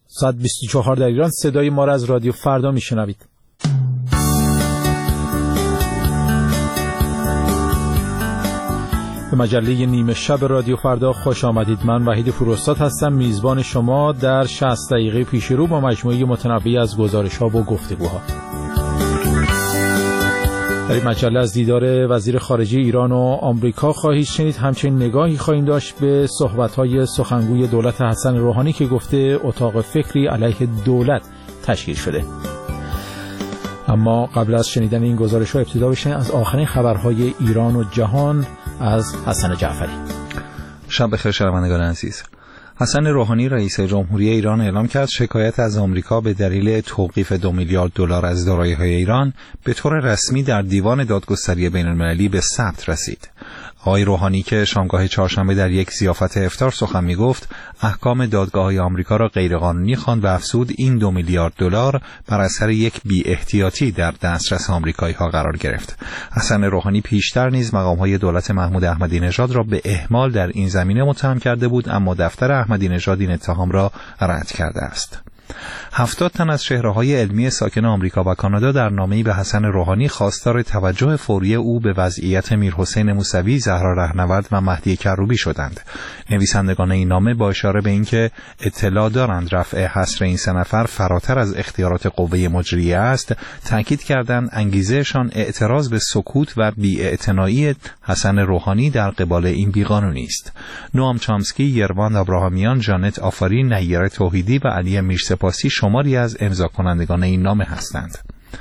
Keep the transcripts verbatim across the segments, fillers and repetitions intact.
ساعت بیست و چهار در ایران. صدای ما را از رادیو فردا میشنوید. به مجله نیمه شب رادیو فردا خوش آمدید. من وحید فروستاد هستم، میزبان شما در شصت دقیقه پیش رو با مجموعه متنوعی از گزارش‌ها و گفتگوها. در این مجله از دیدار وزیر خارجه ایران و آمریکا خواهید شنید. همچنین نگاهی خواهیم داشت به صحبت‌های سخنگوی دولت حسن روحانی که گفته اتاق فکری علیه دولت تشکیل شده. اما قبل از شنیدن این گزارش‌ها ابتدا بشین از آخرین خبرهای ایران و جهان از حسن جعفری. شب بخیر شنوندگان عزیز. حسن روحانی رئیس جمهوری ایران اعلام کرد شکایت از آمریکا به دلیل توقیف دو میلیارد دلار از دارایی‌های ایران به طور رسمی در دیوان دادگستری بین‌المللی به ثبت رسید. آقای روحانی که شامگاه چهارشنبه در یک ضیافت افطار سخن می‌گفت، احکام دادگاه‌های آمریکا را غیرقانونی خواند و افزود این دو میلیارد دلار بر اثر یک بی‌احتیاطی در دسترس آمریکایی‌ها قرار گرفت. حسن روحانی پیشتر نیز مقام‌های دولت محمود احمدی نژاد را به اهمال در این زمینه متهم کرده بود، اما دفتر احمدی نژاد این اتهام را رد کرده است. هفتاد تن از چهره‌های علمی ساکن آمریکا و کانادا در نامه‌ای به حسن روحانی خواستار توجه فوری او به وضعیت میرحسین موسوی، زهرا رهنورد و مهدی کروبی شدند. نویسندگان این نامه با اشاره به اینکه اطلاع دارند رفع حصر این سه نفر فراتر از اختیارات قوه مجریه است، تاکید کردند انگیزهشان اعتراض به سکوت و بی‌اعتنایی حسن روحانی در قبال این بیقانونی است. نوام چامسکی، یروان ابراهامیان، جانت آفاری، نیره توحیدی و علی میرسپاسی شماری از امضا کنندگان این نامه هستند.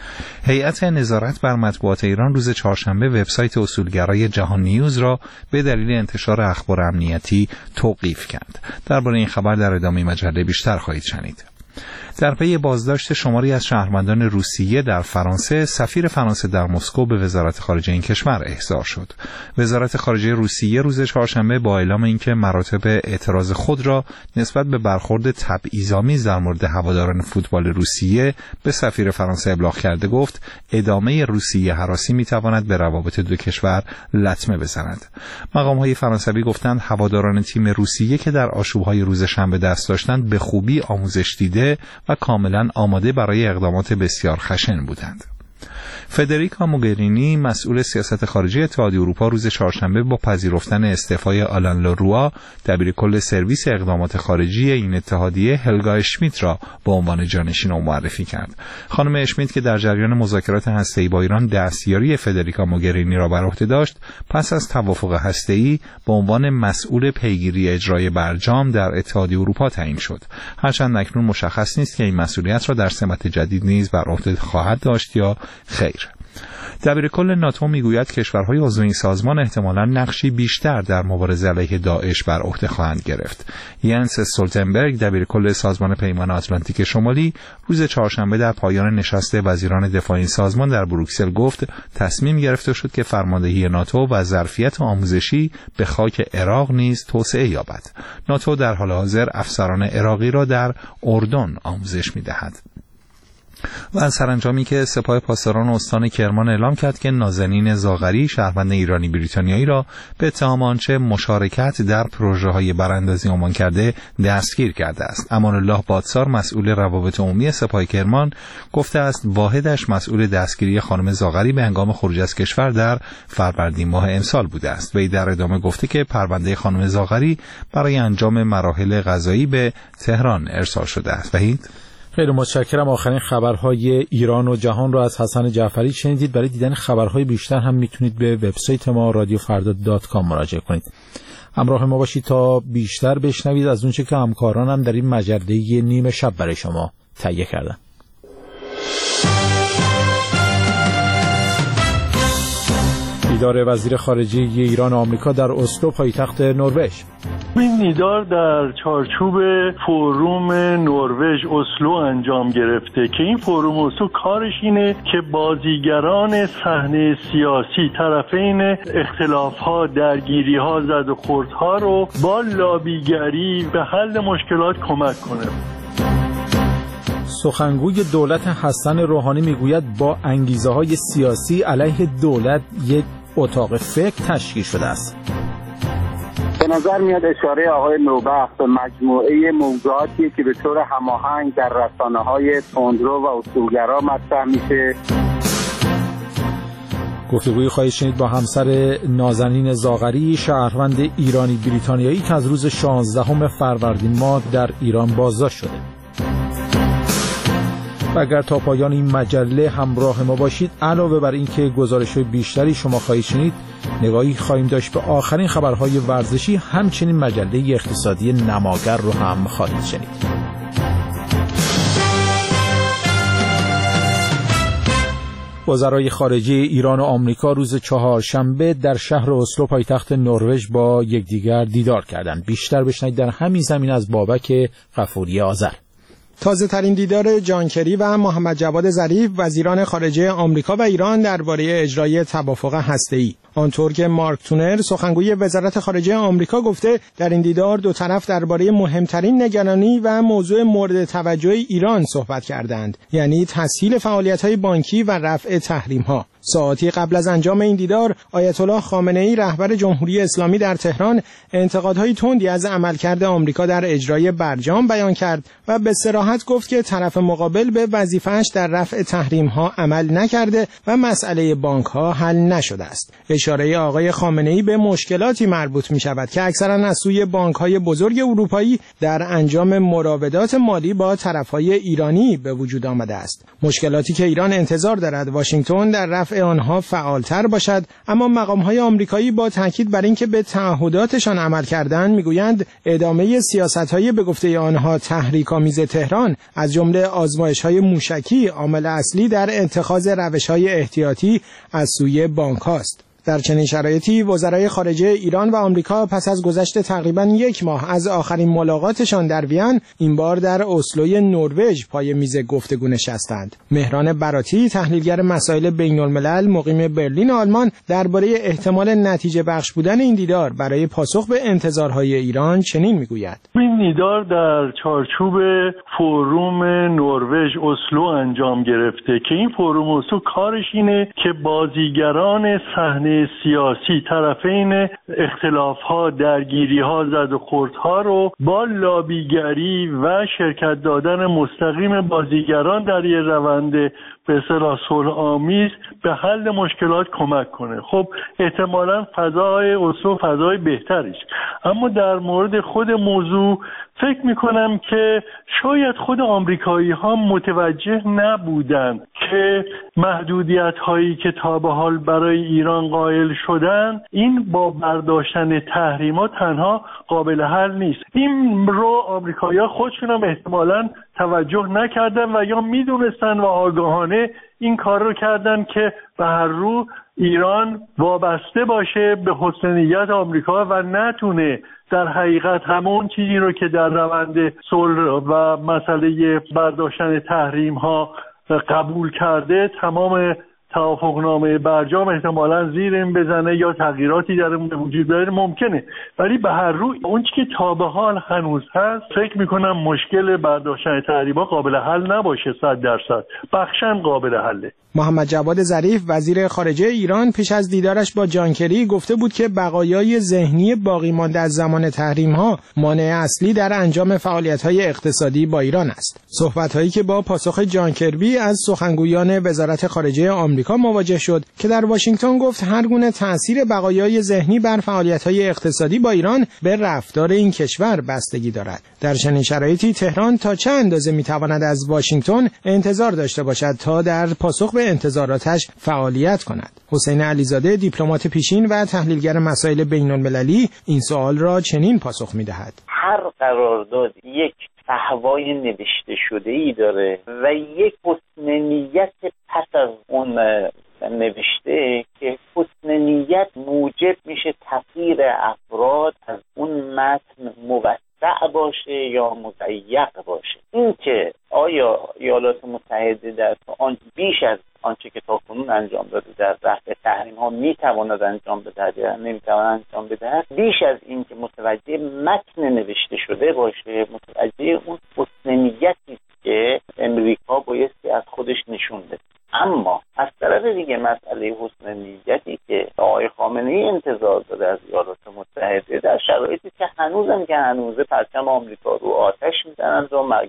هیئت نظارت بر مطبوعات ایران روز چهارشنبه وبسایت اصولگرای جهان نیوز را به دلیل انتشار اخبار امنیتی توقیف کرد. درباره این خبر در ادامه مجله بیشتر خواهید شنید. در پی بازداشت شماری از شهروندان روسیه در فرانسه، سفیر فرانسه در مسکو به وزارت خارجه این کشور احضار شد. وزارت خارجه روسیه روز چهارشنبه با اعلام اینکه مراتب اعتراض خود را نسبت به برخورد تبعیض‌آمیز در مورد هواداران فوتبال روسیه به سفیر فرانسه ابلاغ کرده، گفت ادامه روسیه هراسی میتواند به روابط دو کشور لطمه بزند. مقام‌های فرانسوی گفتند هواداران تیم روسیه که در آشوب‌های روز شنبه دست داشتند به خوبی آموزش دیده و کاملا آماده برای اقدامات بسیار خشن بودند. فدریکا موگرینی، مسئول سیاست خارجی اتحادیه اروپا، روز چهارشنبه با پذیرفتن استعفای آلان لوروا، دبیرکل سرویس اقدامات خارجی این اتحادیه، هلگا اشمیت را به عنوان جانشین او معرفی کرد. خانم اشمیت که در جریان مذاکرات هسته‌ای با ایران دستیاری فدریکا موگرینی را بر عهده داشت، پس از توافق هسته‌ای به عنوان مسئول پیگیری اجرای برجام در اتحادیه اروپا تعیین شد. هرچند اکنون مشخص نیست که این مسئولیت را در سمت جدید نیز بر عهده خواهد داشت یا خیر. دبیرکل ناتو میگوید کشورهای عضو این سازمان احتمالاً نقشی بیشتر در مبارزه علیه داعش بر عهده خواهند گرفت. ینس استولتنبرگ، دبیرکل سازمان پیمان آتلانتیک شمالی، روز چهارشنبه در پایان نشست وزیران دفاع این سازمان در بروکسل گفت تتصمیم گرفته شد که فرماندهی ناتو و ظرفیت آموزشی به خاک عراق نیز توسعه یابد. ناتو در حال حاضر افسران عراقی را در اردن آموزش می‌دهد. و سرانجامی که سپاه پاسداران استان کرمان اعلام کرد که نازنین زاغری، شهروند ایرانی بریتانیایی را به اتهام آنچه مشارکت در پروژه‌های براندازی عنوان کرده دستگیر کرده است. امان الله بادسار، مسئول روابط عمومی سپاه کرمان، گفته است واحدش مسئول دستگیری خانم زاغری به هنگام خروج از کشور در فروردین ماه امسال بوده است. وی در ادامه گفته که پرونده خانم زاغری برای انجام مراحل قضایی به تهران ارسال شده است. وحید، خیلی متشکرم. آخرین خبرهای ایران و جهان رو از حسن جعفری شنیدید. برای دیدن خبرهای بیشتر هم میتونید به وبسایت ما رادیو فردا دات کام مراجعه کنید. همراه ما باشید تا بیشتر بشنوید از اونچه که همکارانم در این مجله نیمه شب برای شما تهیه کردن. دیدار وزیر خارجه ایران و آمریکا در اسلو، پایتخت نروژ. این دیدار در چارچوب فوروم نروژ اسلو انجام گرفته که این فوروم اسلو کارش اینه که بازیگران صحنه سیاسی، طرفین اختلاف‌ها، درگیری‌ها، زد و خوردها رو با لابیگری به حل مشکلات کمک کنه. سخنگوی دولت حسن روحانی میگوید با انگیزه‌های سیاسی علیه دولت یک اتاق فکر تشکیل شده است. به نظر میاد اشاره آقای نوبخت به مجموعه موضوعاتی که به طور هماهنگ در رسانه‌های تندرو و اصولگرا مطرح میشه. گفتگوی خواهید شنید با همسر نازنین زاغری، شهروند ایرانی بریتانیایی که از روز شانزدهم فروردین ماه در ایران بازداشت شده. و اگر تا پایان این مجله همراه ما باشید، علاوه بر اینکه گزارش‌های بیشتری شما خواهید شنید، نگاهی خواهیم داشت به آخرین خبرهای ورزشی، همچنین مجله اقتصادی نماگر رو هم خواهید شنید. وزرای خارجه ایران و آمریکا روز چهارشنبه در شهر اسلو پایتخت نروژ با یکدیگر دیدار کردند. بیشتر بشنوید در همین زمین از بابک غفوری آذر. تازه ترین دیدار جان کری و محمد جواد ظریف وزیران خارجه آمریکا و ایران درباره اجرای توافق هسته‌ای. آنطور که مارک تونر سخنگوی وزارت خارجه آمریکا گفته، در این دیدار دو طرف درباره مهمترین نگرانی و موضوع مورد توجه ایران صحبت کردند، یعنی تسهیل فعالیت‌های بانکی و رفع تحریم‌ها. ساعتی قبل از انجام این دیدار، آیت الله خامنه‌ای رهبر جمهوری اسلامی در تهران انتقادهای تندی از عملکرد آمریکا در اجرای برجام بیان کرد و به صراحت گفت که طرف مقابل به وظیفه‌اش در رفع تحریم‌ها عمل نکرده و مسئله بانک‌ها حل نشده است. اشاره آقای خامنه‌ای به مشکلاتی مربوط می‌شود که اکثراً از سوی بانک‌های بزرگ اروپایی در انجام مراودات مالی با طرف‌های ایرانی به وجود آمده است. مشکلاتی که ایران انتظار دارد واشنگتن در رفع آنها فعالتر باشد، اما مقام‌های آمریکایی با تاکید بر اینکه به تعهداتشان عمل کردند میگویند ادامه سیاست‌های به گفته آنها تحریک‌آمیز تهران، از جمله آزمایش‌های موشکی، عامل اصلی در اتخاذ روش‌های احتیاطی از سوی بانک‌هاست. در چنین شرایطی وزرای خارجه ایران و آمریکا پس از گذشت تقریباً یک ماه از آخرین ملاقاتشان در وین، این بار در اسلوی نروژ پای میز گفتگو نشستند. مهران براتی، تحلیلگر مسائل بین‌الملل مقیم برلین آلمان، درباره احتمال نتیجه بخش بودن این دیدار برای پاسخ به انتظارهای ایران چنین میگوید: این دیدار در چارچوب فوروم نروژ اسلو انجام گرفته که این فوروم اسلو کارش اینه که بازیگران صحنه سیاسی، طرفین اختلاف‌ها، درگیری‌ها، زد و خوردها رو با لابیگری و شرکت دادن مستقیم بازیگران در یه روند به اصطلاح صلح‌آمیز به حل مشکلات کمک کنه. خب احتمالاً فضای اسلو فضای بهتری است، اما در مورد خود موضوع فکر میکنم که شاید خود آمریکایی ها متوجه نبودند که محدودیت هایی که تا به حال برای ایران قائل شدن، این با برداشتن تحریمات تنها قابل حل نیست. این رو آمریکایی ها خودشون هم احتمالاً توجه نکردن و یا میدونستن و آگاهانه این کار رو کردن که به هر رو ایران وابسته باشه به حسن نیت آمریکا و نتونه در حقیقت همون چیزی رو که در روند صلح و مسئله برداشتن تحریم ها قبول کرده، تمام توافقنامه برجام احتمالاً زیر این بزنه یا تغییراتی در اون وجود داره ممکنه، ولی به هر روی اون چیزی که تا به حال هنوز هست فکر میکنم مشکل برداشتن تحریم‌ها قابل حل نباشه. صد درصد بخشن قابل حله. محمد جواد ظریف وزیر خارجه ایران پیش از دیدارش با جان کری گفته بود که بقایای ذهنی باقی مانده از زمان تحریم‌ها مانع اصلی در انجام فعالیت‌های اقتصادی با ایران است. صحبت‌هایی که با پاسخ جان کربی از سخنگویان وزارت خارجه آمریکا مواجه شد که در واشنگتن گفت هر گونه تأثیر بقایای ذهنی بر فعالیت‌های اقتصادی با ایران به رفتار این کشور بستگی دارد. در چنین شرایطی تهران تا چه اندازه می‌تواند از واشنگتن انتظار داشته باشد تا در پاسخ به انتظاراتش فعالیت کند؟ حسین علیزاده، دیپلمات پیشین و تحلیلگر مسائل بین‌المللی، این سوال را چنین پاسخ می‌دهد: هر قرارداد یک فحوای نوشته شده‌ای داره و یک حسن نیت پس از اون نوشته که حسن نیت موجب میشه تغییر افراد از اون متن موسع باشه یا مضیق باشه. این که آیا ایالات متحده در آن بیش از آنچه که تاکنون انجام داده در رفع تحریم ها میتواند انجام بدهد یا نمیتواند انجام بدهد، بیش از این که متوجه متن نوشته شده باشه، متوجه اون حسن نیتی که امریکا بایستی از خودش نشون بده. اما از طرف دیگه مسئله حسن نیتی که آقای خامنه‌ای انتظار داده از ایالات متحده در شرایط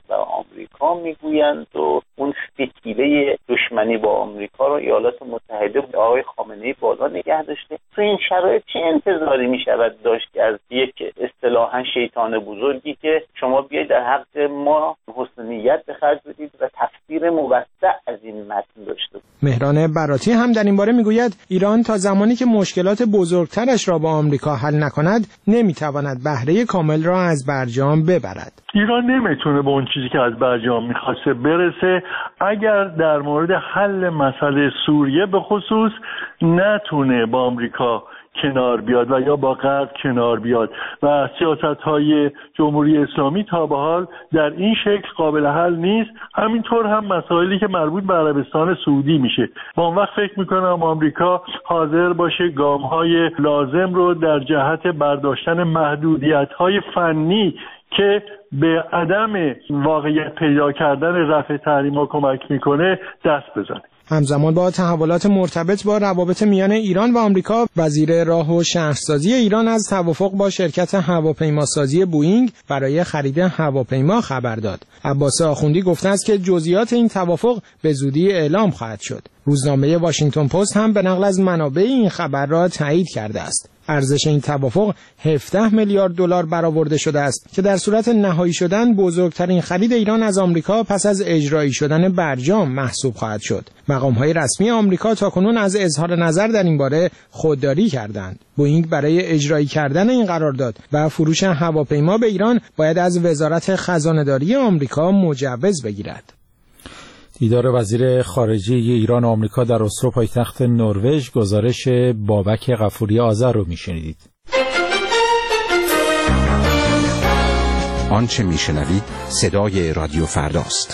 و آمریکا میگویند و اون فتیله دشمنی با آمریکا رو ایالات متحده به آقای خامنه‌ای بالا نگه داشته. تو این شرایط چه انتظاری میشود داشت که از یک اصطلاحاً شیطان بزرگی که شما بیاید در حق ما حسن نیت به خرج بدید و تفسیر موسع از این متن داشته بود. مهران براتی هم در این باره میگوید ایران تا زمانی که مشکلات بزرگترش را با آمریکا حل نکند نمیتواند بهره کامل را از برجام ببرد. ایران نمیتونه به اون چیزی که از برجام میخواسته برسه اگر در مورد حل مسئله سوریه به خصوص نتونه با آمریکا کنار بیاد و یا با غرب کنار بیاد و سیاست‌های جمهوری اسلامی تا به حال در این شکل قابل حل نیست. همینطور هم مسائلی که مربوط به عربستان سعودی میشه. با اون وقت فکر میکنم آمریکا حاضر باشه گام‌های لازم رو در جهت برداشتن محدودیت‌های فنی که به عدم واقعیت پیدا کردن رفع تحریم‌ها کمک میکنه دست بزنه. همزمان با تحولات مرتبط با روابط میان ایران و آمریکا، وزیر راه و شهرسازی ایران از توافق با شرکت هواپیماسازی بوئینگ برای خرید هواپیما خبر داد. عباس آخوندی گفته است که جزئیات این توافق به زودی اعلام خواهد شد. روزنامه واشنگتن پست هم به نقل از منابع این خبر را تایید کرده است. ارزش این توافق هفده میلیارد دلار برآورده شده است که در صورت نهایی شدن بزرگترین خرید ایران از آمریکا پس از اجرایی شدن برجام محسوب خواهد شد. مقام‌های رسمی آمریکا تاکنون از اظهار نظر در این باره خودداری کردند. بوئینگ برای اجرایی کردن این قرارداد و فروش هواپیما به ایران باید از وزارت خزانه‌داری آمریکا مجوز بگیرد. دیدار وزیر خارجه ایران و آمریکا در اسلو پایتخت نروژ. گزارش بابک غفوری آذر رو میشنیدید. آنچه میشنوید صدای رادیو فرداست.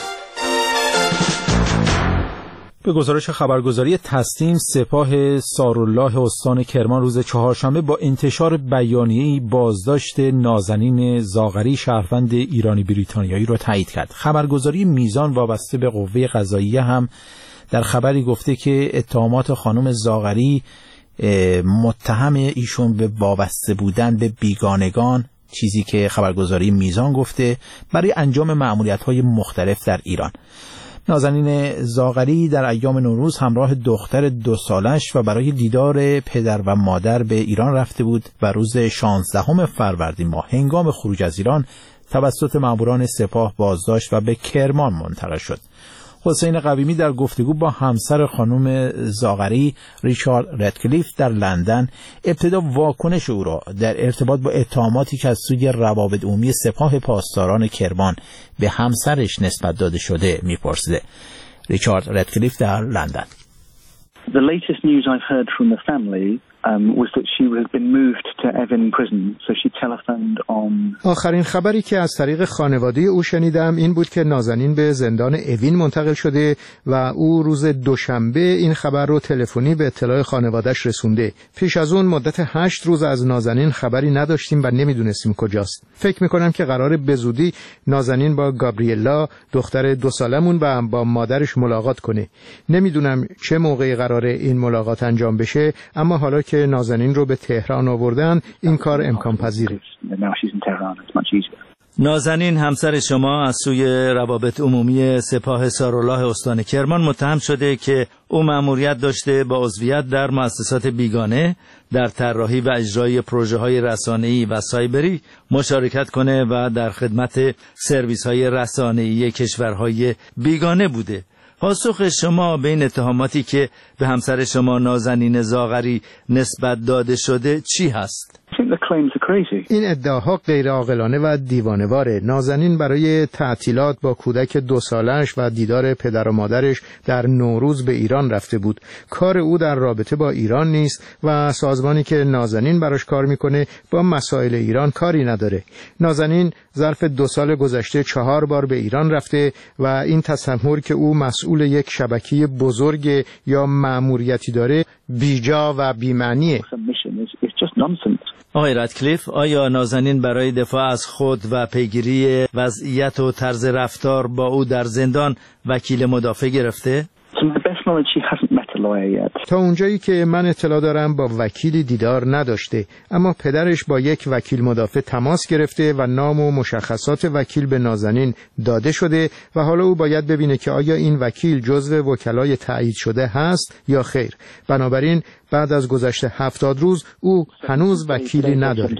به گزارش خبرگزاری تسنیم، سپاه سارالله استان کرمان روز چهارشنبه با انتشار بیانیه‌ای بازداشت نازنین زاغری شهروند ایرانی بریتانیایی را تایید کرد. خبرگزاری میزان وابسته به قوه قضاییه هم در خبری گفته که اتهامات خانم زاغری متهم ایشون به وابسته بودن به بیگانگان، چیزی که خبرگزاری میزان گفته، برای انجام مأموریت‌های مختلف در ایران. نازنین زاغری در ایام نوروز همراه دختر دو سالش و برای دیدار پدر و مادر به ایران رفته بود و روز شانزدهم فروردین ماه هنگام خروج از ایران توسط ماموران سپاه بازداشت و به کرمان منتقل شد. حسین قویمی در گفتگو با همسر خانم زاغری ریچارد ردکلیف در لندن ابتدا واکنش او را در ارتباط با اتهاماتی که از سوی روابط عمومی سپاه پاسداران کرمان به همسرش نسبت داده شده می‌پرسیده. ریچارد ردکلیف در لندن. The latest news I've heard from the family Um, was that she had been moved to Evin prison, so she telephoned on. آخرین خبری که از طریق خانواده او شنیدم این بود که نازنین به زندان اوین منتقل شده و او روز دوشنبه این خبر رو تلفنی به اطلاع خانواده‌اش رسونده. پیش از اون مدت هشت روز از نازنین خبری نداشتیم و نمیدونستیم کجاست. فکر میکنم که قراره به زودی نازنین با گابریلا دختر دو سالمون و با مادرش ملاقات کنه. نمیدونم چه موقعی قراره این ملاقات انجام بشه، اما حالا که نازنین رو به تهران آوردن این کار امکان پذیره. نازنین همسر شما از سوی روابط عمومی سپاه سارالله استان کرمان متهم شده که او مأموریت داشته با عضویت در مؤسسات بیگانه در طراحی و اجرای پروژه‌های رسانه‌ای و سایبری مشارکت کنه و در خدمت سرویس‌های رسانه‌ای کشورهای بیگانه بوده. پاسخ شما به این اتهاماتی که به همسر شما نازنین زاغری نسبت داده شده چی هست؟ این ادعاها غیر عاقلانه و دیوانه‌واره. نازنین برای تعطیلات با کودک دو سالش و دیدار پدر و مادرش در نوروز به ایران رفته بود. کار او در رابطه با ایران نیست و سازمانی که نازنین براش کار میکنه با مسائل ایران کاری نداره. نازنین ظرف دو سال گذشته چهار بار به ایران رفته و این تصور که او مسئول یک شبکه بزرگ یا مأموریتی داره بیجا و بی‌معنیه. آقای ردکلیف، آیا نازنین برای دفاع از خود و پیگیری وضعیت و طرز رفتار با او در زندان وکیل مدافع گرفته؟ a lawyer yet. تا اونجایی که من اطلاع دارم با وکیلی دیدار نداشته، اما پدرش با یک وکیل مدافع تماس گرفته و نام و مشخصات وکیل به نازنین داده شده و حالا او باید ببینه که آیا این وکیل جزو وکلای تایید شده هست یا خیر. بنابراین بعد از گذشت هفتاد روز او هنوز وکیلی نداره.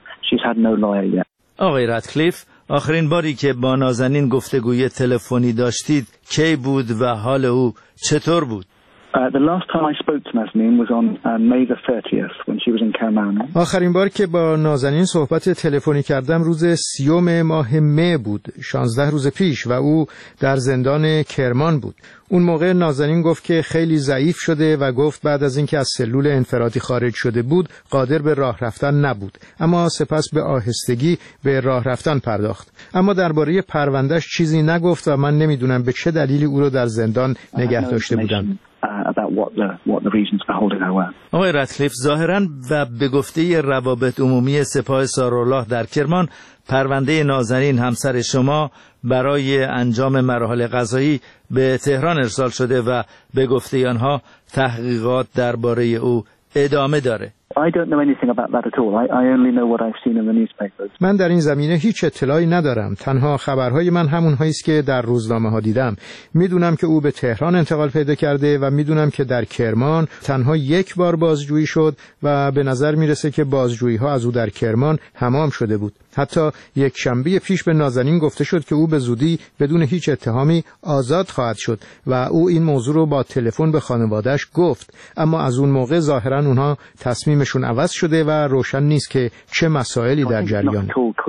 آقای رادکلیف، آخرین باری که با نازنین گفتگوی تلفنی داشتید کی بود و حال او چطور بود؟ Uh, the last time I spoke to Nazanin was on uh, May the thirtieth when she was in Kerman. آخرین بار که با نازنین صحبت تلفنی کردم روز سیوم ماه مه بود، شانزده روز پیش، و او در زندان کرمان بود. اون موقع نازنین گفت که خیلی ضعیف شده و گفت بعد از اینکه از سلول انفرادی خارج شده بود قادر به راه رفتن نبود، اما سپس به آهستگی به راه رفتن پرداخت. اما درباره پروندهش چیزی نگفت و من نمیدونم به چه دلیلی او رو در زندان نگه داشته بودن. آقای رادکلیف، ظاهراً و به گفته روابط عمومی سپاه سارالله در کرمان، پرونده نازنین همسر شما برای انجام مراحل قضایی به تهران ارسال شده و به گفته آنها تحقیقات درباره او ادامه داره. I don't know anything about that at all. I, I only know what I've seen in the newspapers. من در این زمینه هیچ اطلاعی ندارم. تنها خبرهای من همونهایی است که در روزنامه‌ها دیدم. میدونم که او به تهران انتقال پیدا کرده و میدونم که در کرمان تنها یک بار بازجویی شد و به نظر میرسه که بازجویی‌ها از او در کرمان تمام شده بود. حتی یک شنبه پیش به نازنین گفته شد که او به زودی بدون هیچ اتهامی آزاد خواهد شد و او این موضوع رو با تلفن به خانواده‌اش گفت، اما از اون موقع ظاهراً اونها تصمیمشون عوض شده و روشن نیست که چه مسائلی در جریان.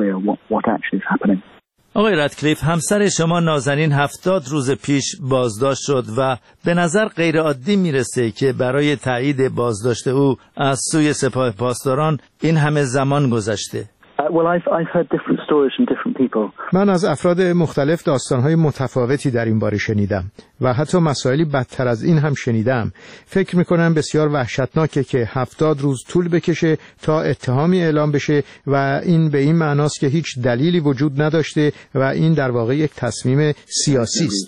آقای رادکلیف، همسر شما نازنین هفتاد روز پیش بازداشت شد و به نظر غیر عادی میرسه که برای تایید بازداشت او از سوی سپاه پاسداران این همه زمان گذشته. Uh, well, I've, I've heard different stories from different people. من از افراد مختلف داستانهای متفاوتی در این باره شنیدم و حتی مسائلی بدتر از این هم شنیدم. فکر میکنم بسیار وحشتناکه که هفتاد روز طول بکشه تا اتهامی اعلام بشه و این به این معناست که هیچ دلیلی وجود نداشته و این در واقع یک تصمیم سیاسی است.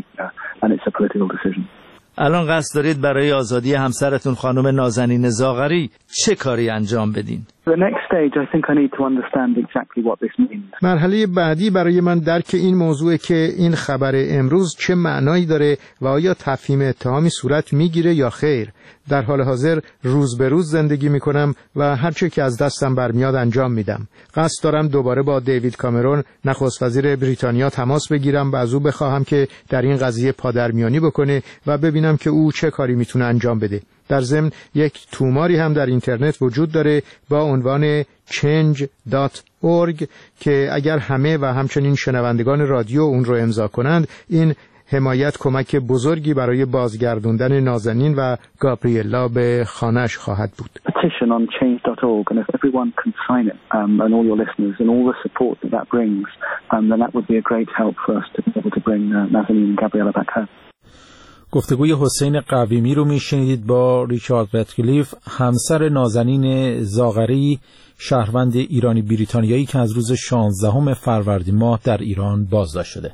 الان قصد دارید برای آزادی همسرتون خانم نازنین زاغری چه کاری انجام بدین؟ The next stage, I think I need to understand exactly what this means. مرحله بعدی برای من درک این موضوع که این خبر امروز چه معنایی داره و آیا تفهیم اتهامی صورت میگیره یا خیر. در حال حاضر روز به روز زندگی میکنم و هر چه که از دستم برمیاد انجام میدم. قصد دارم دوباره با دیوید کامرون نخست وزیر بریتانیا تماس بگیرم و از او بخواهم که در این قضیه پادرمیانی بکنه و ببینم که او چه کاری میتونه انجام بده. در ضمن یک توماری هم در اینترنت وجود داره با عنوان چنج دات اورگ که اگر همه و همچنین شنوندگان رادیو اون رو امضا کنند این حمایت کمک بزرگی برای بازگردوندن نازنین و گابریلا به خانه‌اش خواهد بود. Petition on change dot org and if everyone can sign it um, and all your listeners and all the support that that brings um, then that would be a great help for us to be able to bring uh, Nazanin and Gabriella back home. گفتگوی حسین قویمی رو میشنیدید با ریچارد رادکلیف، همسر نازنین زاغری، شهروند ایرانی بریتانیایی که از روز شانزدهم فروردین ماه در ایران بازداشت شده.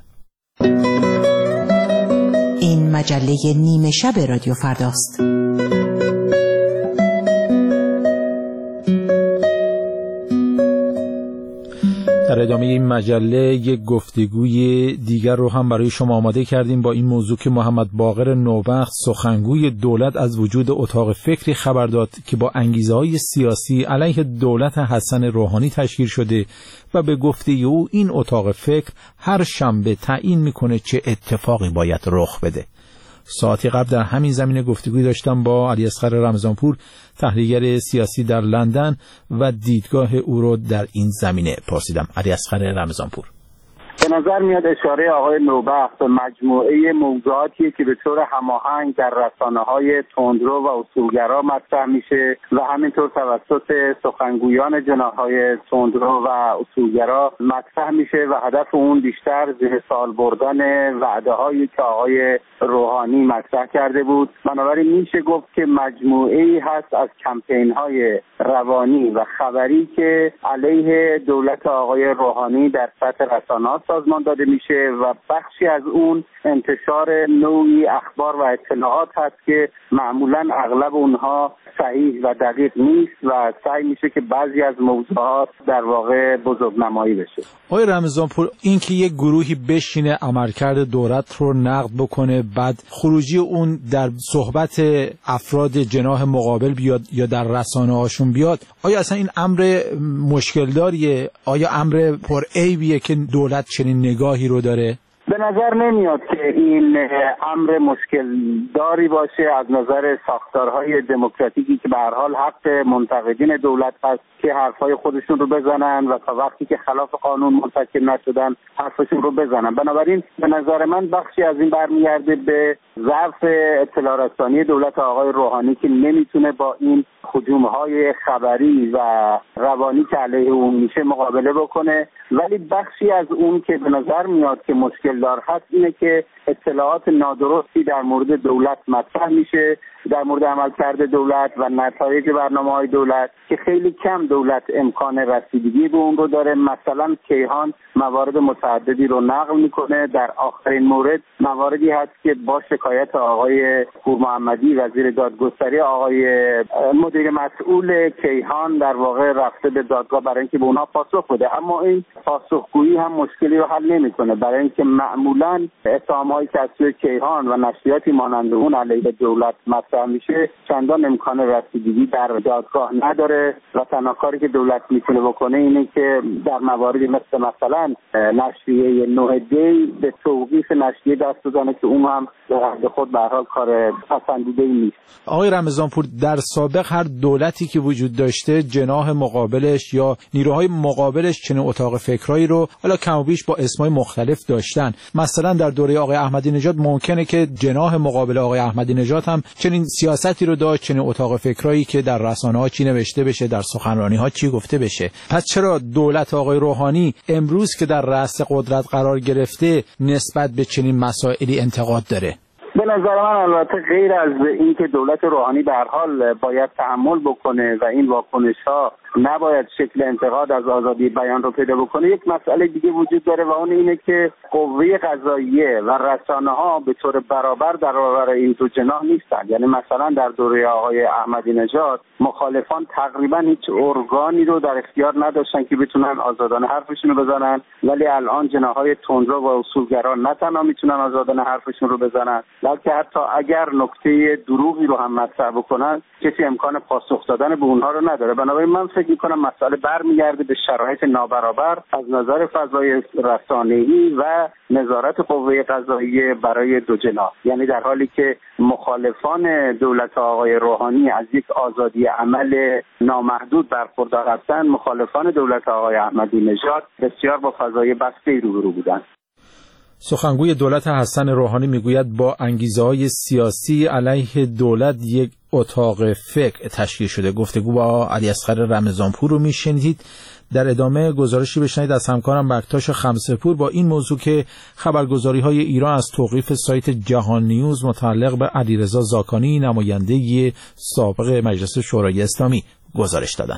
این مجله نیمه شب رادیو فرداست. در ادامه این مجله یک گفتگوی دیگر رو هم برای شما آماده کردیم با این موضوع که محمد باقر نوبخت سخنگوی دولت از وجود اتاق فکری خبر داد که با انگیزه‌های سیاسی علیه دولت حسن روحانی تشکیل شده و به گفته او این اتاق فکر هر شنبه تعیین میکنه چه اتفاقی باید رخ بده. ساعتی قبل در همین زمینه گفتگوی داشتم با علی اصغر رمضانپور، تحلیلگر سیاسی در لندن، و دیدگاه او رو در این زمینه پرسیدم. علی اصغر رمضانپور: به نظر میاد اشاره آقای نوبخت به مجموعه موضوعاتیه که به طور هماهنگ در رسانه‌های تندرو و اصولگرا مطرح میشه و همینطور توسط سخنگویان جناح‌های تندرو و اصولگرا مطرح میشه و هدف اون بیشتر زیر سوال بردن وعده‌هایی که آقای روحانی مطرح کرده بود. بنابراین میشه گفت که مجموعه‌ای هست از کمپین‌های روانی و خبری که علیه دولت آقای روحانی در سطح رسانه‌ها سازمان داده میشه و بخشی از اون انتشار نوعی اخبار و اطلاعات هست که معمولا اغلب اونها صحیح و دقیق نیست و سعی میشه که بعضی از موضوعات در واقع بزرگنمایی بشه. آقای رمضانپور، این که یک گروهی بشینه عملکرد دولت رو نقد بکنه، بعد خروجی اون در صحبت افراد جناح مقابل بیاد یا در رسانه هاشون بیاد، آیا اصلا این امر مشکل داریه؟ آیا امر پر عیبیه که دولت چنین نگاهی رو داره؟ به نظر نمیاد که این امر مشکل داری باشه از نظر ساختارهای دموکراتیکی که به هر حال حق منتقدین دولت هست که حرفای خودشون رو بزنن و تا وقتی که خلاف قانون مرتکب نشدن حرفشون رو بزنن. بنابراین به نظر من بخشی از این برمیگرده به ضعف اطلاع رسانی دولت آقای روحانی که نمیتونه با این هجوم‌های خبری و روانی که علیه اون میشه مقابله بکنه، ولی بخشی از اون که به نظر میاد که مشکل دار هست اینه که اطلاعات نادرستی در مورد دولت مطرح میشه، در مورد عملکرد دولت و نتایج برنامه‌های دولت که خیلی کم دولت امکان رسیدگی به اون رو داره. مثلا کیهان موارد متعددی رو نقل میکنه، در آخرین مورد مواردی هست که با شکایت آقای پور محمدی وزیر دادگستری، آقای مدیر مسئول کیهان در واقع رفته به دادگاه برای اینکه به اونها پاسخ بده، اما این پاسخگویی هم مشکلی رو حل نمیکنه، برای اینکه معمولا اتهام‌هایی که از سوی کیهان و نشریاتی مانند اون علیه دولت مطرح میشه چندان امکان رسیدگی در دادگاه نداره و تنها کاری که دولت میتونه بکنه اینه که در مواردی مثل مثلا نشریه نه دی به توقیف نشریه دست بزنه که اون هم به خود به هر حال کار پسندیده ای نیست. آقای رمضانپور، در سابق هر دولتی که وجود داشته جناح مقابلش یا نیروهای مقابلش چنین اتاق فکرایی رو حالا کم و بیش با اسمای مختلف داشتن. مثلا در دوره آقای احمدی نژاد ممکنه که جناح مقابل آقای احمدی نژاد هم چنین سیاستی رو داشت، چنین اتاق فکرایی که در رسانه‌ها چی نوشته بشه، در سخنرانی‌ها چی گفته بشه. پس چرا دولت آقای روحانی امروز که در رأس قدرت قرار گرفته نسبت به چنین مسائلی انتقاد داره؟ به نظر من البته غیر از این که دولت روحانی به هر حال باید تحمل بکنه و این واکنش‌ها نباید شکل انتقاد از آزادی بیان رو پیدا بکنه، یک مسئله دیگه وجود داره و اون اینه که قوه قضاییه و رسانه‌ها به طور برابر در برابر این دو جناح نیستن. یعنی مثلا در دوره آقای احمدی نژاد مخالفان تقریبا هیچ ارگانی رو در اختیار نداشتن که بتونن آزادانه حرفشون رو بزنن، ولی الان جناح‌های تندرو و اصولگرا نه تنها میتونن آزادانه حرفشون رو بزنن، بلکه حتی اگر نکته دروغی رو هم مطرح بکنن کسی امکان پاسخ دادن به اونها رو نداره. بنابراین من فکر می‌کنم مسئله برمیگرده به شرایط نابرابر از نظر فضای رسانه‌ای و نظارت قوه قضاییه برای دو جناح. یعنی در حالی که مخالفان دولت آقای روحانی از یک آزادی عمل نامحدود برخوردار هستند، مخالفان دولت آقای احمدی نژاد بسیار با فضای بسته‌ای روبرو بودند. سخنگوی دولت حسن روحانی میگوید با انگیزه‌های سیاسی علیه دولت یک اتاق فکر تشکیل شده. گفتگو با علی اصغر رمضانپور رو میشنید. در ادامه گزارشی بشنید از همکارم بکتاش خمسه‌پور با این موضوع که خبرگزاری‌های ایران از توقیف سایت جهان نیوز متعلق به علیرضا زاکانی نماینده سابق مجلس شورای اسلامی گزارش دادند.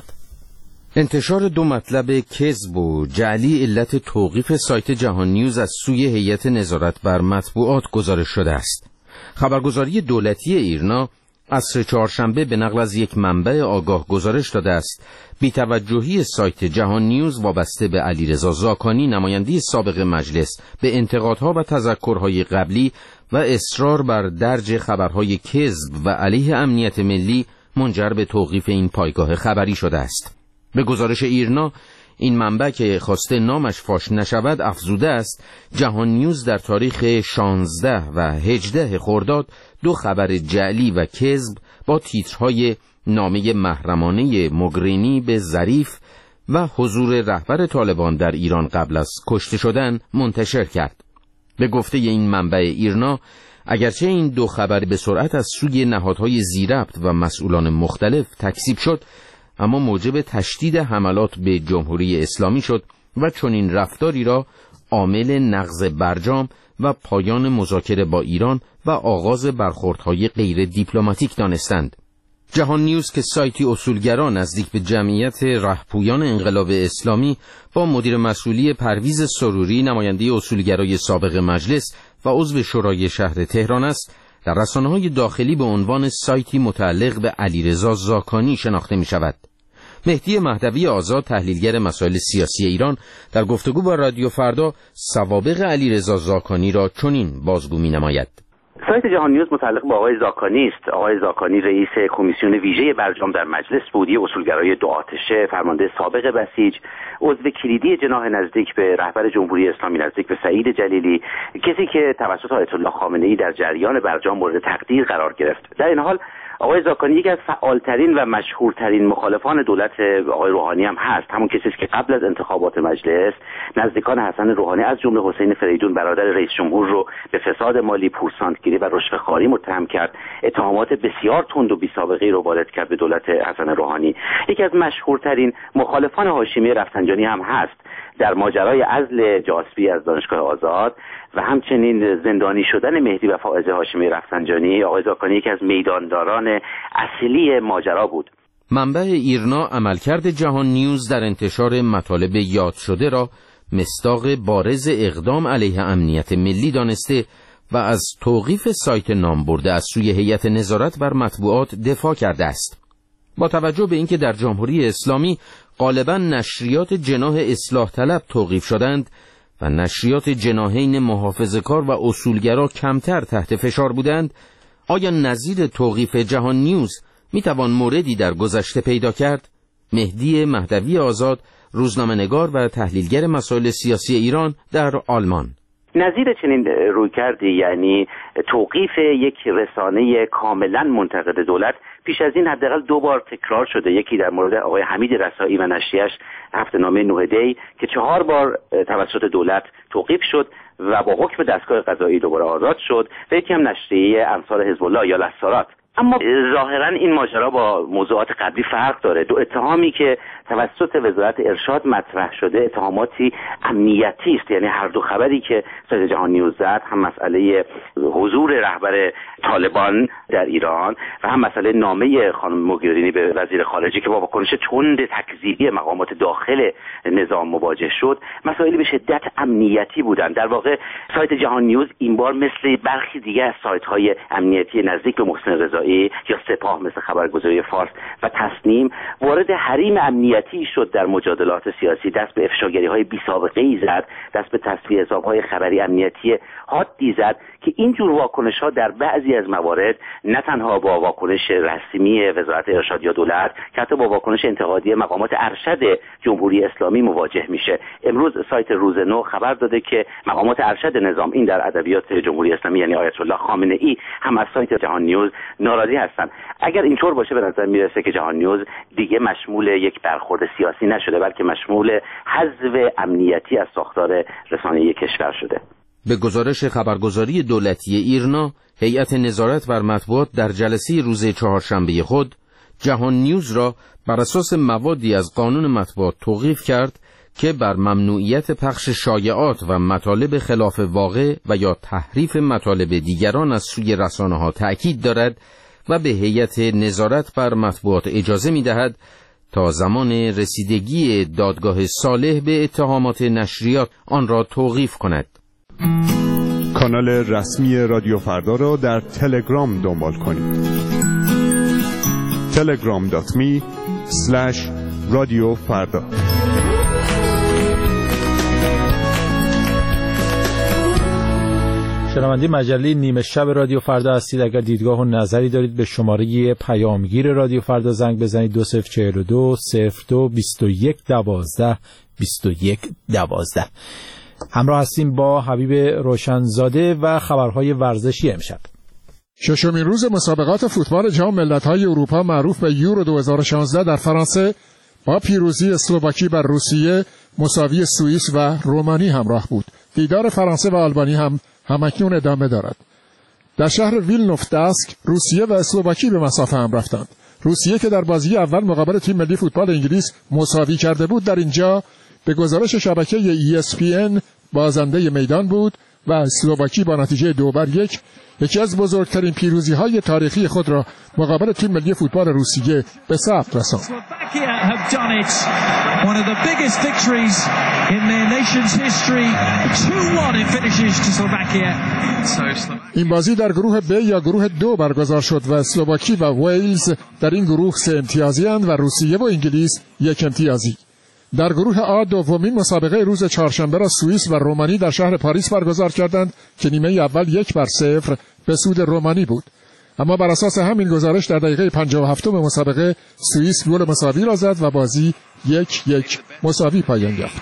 انتشار دو مطلب کذب و جعلی علت توقیف سایت جهان نیوز از سوی هیئت نظارت بر مطبوعات گزارش شده است. خبرگزاری دولتی ایرنا عصر چهارشنبه به نقل از یک منبع آگاه گزارش داده است بی‌توجهی سایت جهان نیوز وابسته به علیرضا زاکانی نماینده سابق مجلس به انتقادها و تذکرهای قبلی و اصرار بر درج خبرهای کذب و علیه امنیت ملی منجر به توقیف این پایگاه خبری شده است. به گزارش ایرنا این منبع که خواسته نامش فاش نشود افزوده است جهان نیوز در تاریخ شانزده و هجده خرداد دو خبر جعلی و کذب با تیترهای نامه محرمانه مگرینی به ظریف و حضور رهبر طالبان در ایران قبل از کشته شدن منتشر کرد. به گفته این منبع ایرنا اگرچه این دو خبر به سرعت از سوی نهادهای ذی‌ربط و مسئولان مختلف تکذیب شد، اما موجب تشدید حملات به جمهوری اسلامی شد و چنین رفتاری را عامل نقض برجام و پایان مذاکره با ایران و آغاز برخوردهای غیر دیپلماتیک دانستند. جهان نیوز که سایتی اصولگرا نزدیک به جمعیت رهپویان انقلاب اسلامی با مدیر مسئولی پرویز سروری نماینده اصولگرای سابق مجلس و عضو شورای شهر تهران است، در رسانه‌های داخلی به عنوان سایتی متعلق به علیرضا زاکانی شناخته می‌شود. مهدی مهدوی آزاد، تحلیلگر مسائل سیاسی ایران، در گفتگو با رادیو فردا سوابق علیرضا زاکانی را چنین بازگو می‌نماید. سایت جهان نیوز متعلق به آقای زاکانی است. آقای زاکانی رئیس کمیسیون ویژه برجام در مجلس بود، اصولگرای دو آتشه، فرمانده سابق بسیج، عضو کلیدی جناح نزدیک به رهبر جمهوری اسلامی نزدیک به سعید جلیلی، کسی که توسط آیت الله خامنه‌ای در جریان برجام مورد تقدیر قرار گرفت. در این حال آقای زاکانی یکی از فعالترین و مشهورترین مخالفان دولت آقای روحانی هم هست. همون کسی است که قبل از انتخابات مجلس نزدیکان حسن روحانی از جمله حسین فریدون برادر رئیس جمهور رو به فساد مالی، پورسانتگیری و رشوه‌خواری متهم کرد. اتهامات بسیار تند و بی‌سابقه‌ای رو وارد کرد به دولت حسن روحانی. یکی از مشهورترین مخالفان هاشمی رفسنجانی هم هست. در ماجرای عزل جاسبی از دانشگاه آزاد و همچنین زندانی شدن مهدی و فائزه هاشمی رفسنجانی، آقای زاکانی یکی از میدانداران اصلی ماجرا بود. منبع ایرنا عملکرد جهان نیوز در انتشار مطالب یاد شده را مصداق بارز اقدام علیه امنیت ملی دانسته و از توقیف سایت نامبرده از سوی هیئت نظارت بر مطبوعات دفاع کرده است. با توجه به اینکه در جمهوری اسلامی غالباً نشریات جناح اصلاح طلب توقیف شدند و نشریات جناحین محافظه‌کار و اصولگرا کمتر تحت فشار بودند، آیا نظیر توقیف جهان نیوز میتوان موردی در گذشته پیدا کرد؟ مهدی مهدوی آزاد، روزنامه‌نگار و تحلیلگر مسائل سیاسی ایران در آلمان. نظیر چنین رویکردی، یعنی توقیف یک رسانه کاملا منتقد دولت، پیش از این حداقل دو بار تکرار شده. یکی در مورد آقای حمید رسایی و نشریه‌اش هفته‌نامه نه دی که چهار بار توسط دولت توقیف شد و با حکم دستگاه قضایی دوباره آزاد شد، و یکی هم نشریه انصار حزب الله یا لسارات. اما ظاهرا این ماجرا با موضوعات قبلی فرق داره. دو اتهامی که توسط وزارت ارشاد مطرح شده اتهاماتی امنیتی است، یعنی هر دو خبری که سایت جهان نیوز زد، هم مسئله حضور رهبر طالبان در ایران و هم مسئله نامه خانم موگرینی به وزیر خارجه که با واکنش تند تکذیبی مقامات داخل نظام مواجه شد، مسائلی به شدت امنیتی بودند. در واقع سایت جهان نیوز این بار مثل برخی دیگه از سایت‌های امنیتی نزدیک به محسن رضایی یا سپاه مثل خبرگزاری فارس و تصنیم وارد حریم امنیتی شد در مجادلات سیاسی. دست به افشاگری‌های بی‌سابقه‌ای زد، دست به تصفیه حساب‌های خبری امنیتی حادی زد که این جور واکنش‌ها در بعضی از موارد نه تنها با واکنش رسمی وزارت ارشاد یا دولت که حتی با واکنش انتقادی مقامات ارشد جمهوری اسلامی مواجه میشه. امروز سایت روز نو خبر داده که مقامات ارشد نظام، این در ادبیات جمهوری اسلامی یعنی آیت الله خامنه‌ای، هم از سایت جهان نیوز ناراضی هستند. اگر اینطور باشه به نظر میرسه که جهان نیوز دیگه مشمول یک برخورد سیاسی نشده، بلکه مشمول حذف امنیتی از ساختار رسانه‌ای کشور شده. به گزارش خبرگزاری دولتی ایرنا، هیئت نظارت بر مطبوعات در جلسه روز چهارشنبه خود جهان نیوز را بر اساس موادی از قانون مطبوعات توقیف کرد که بر ممنوعیت پخش شایعات و مطالب خلاف واقع و یا تحریف مطالب دیگران از سوی رسانه‌ها تأکید دارد و به هیئت نظارت بر مطبوعات اجازه می‌دهد تا زمان رسیدگی دادگاه صالح به اتهامات نشریات آن را توقیف کند. کانال رسمی رادیو فردا را در تلگرام دنبال کنید. تلگرام دات می اسلش رادیو فردا. شنونده مجله نیمه شب رادیو فردا هستید. اگر دیدگاه و نظری دارید به شماره پیامگیر رادیو فردا زنگ بزنید دو صفر چهل و دو صفر دو بیست و یک دوازده بیست و یک دوازده. همراه هستیم با حبیب روشنزاده و خبرهای ورزشی امشب. ششمین روز مسابقات فوتبال جام ملت‌های اروپا معروف به یورو دو هزار و شانزده در فرانسه با پیروزی اسلواکی بر روسیه مساوی سوئیس و رومانی همراه بود. دیدار فرانسه و آلبانی هم همکنون ادامه دارد. در شهر ویلنوف داسک روسیه و اسلواکی به مسافه هم رفتند. روسیه که در بازی اول مقابل تیم ملی فوتبال انگلیس مساوی کرده بود، در اینجا به گزارش شبکه ای اس پی ان بازنده میدان بود و اسلواکی با نتیجه دو بر یک یکی از بزرگترین پیروزی‌های تاریخی خود را مقابل تیم ملی فوتبال روسیه به ثبت رساند. این بازی در گروه ب یا گروه دو برگزار شد و اسلواکی و ویلز در این گروه سه امتیازی اند و روسیه و انگلیس یک امتیازی. در گروه آ دومین مسابقه روز چهارشنبه را سوئیس و رومانی در شهر پاریس برگزار کردند که نیمه اول یک بر صفر به سود رومانی بود. اما بر اساس همین گزارش در دقیقه پنجاه و هفتم مسابقه سوئیس گل مساوی را زد و بازی یک یک مساوی پایان یافت.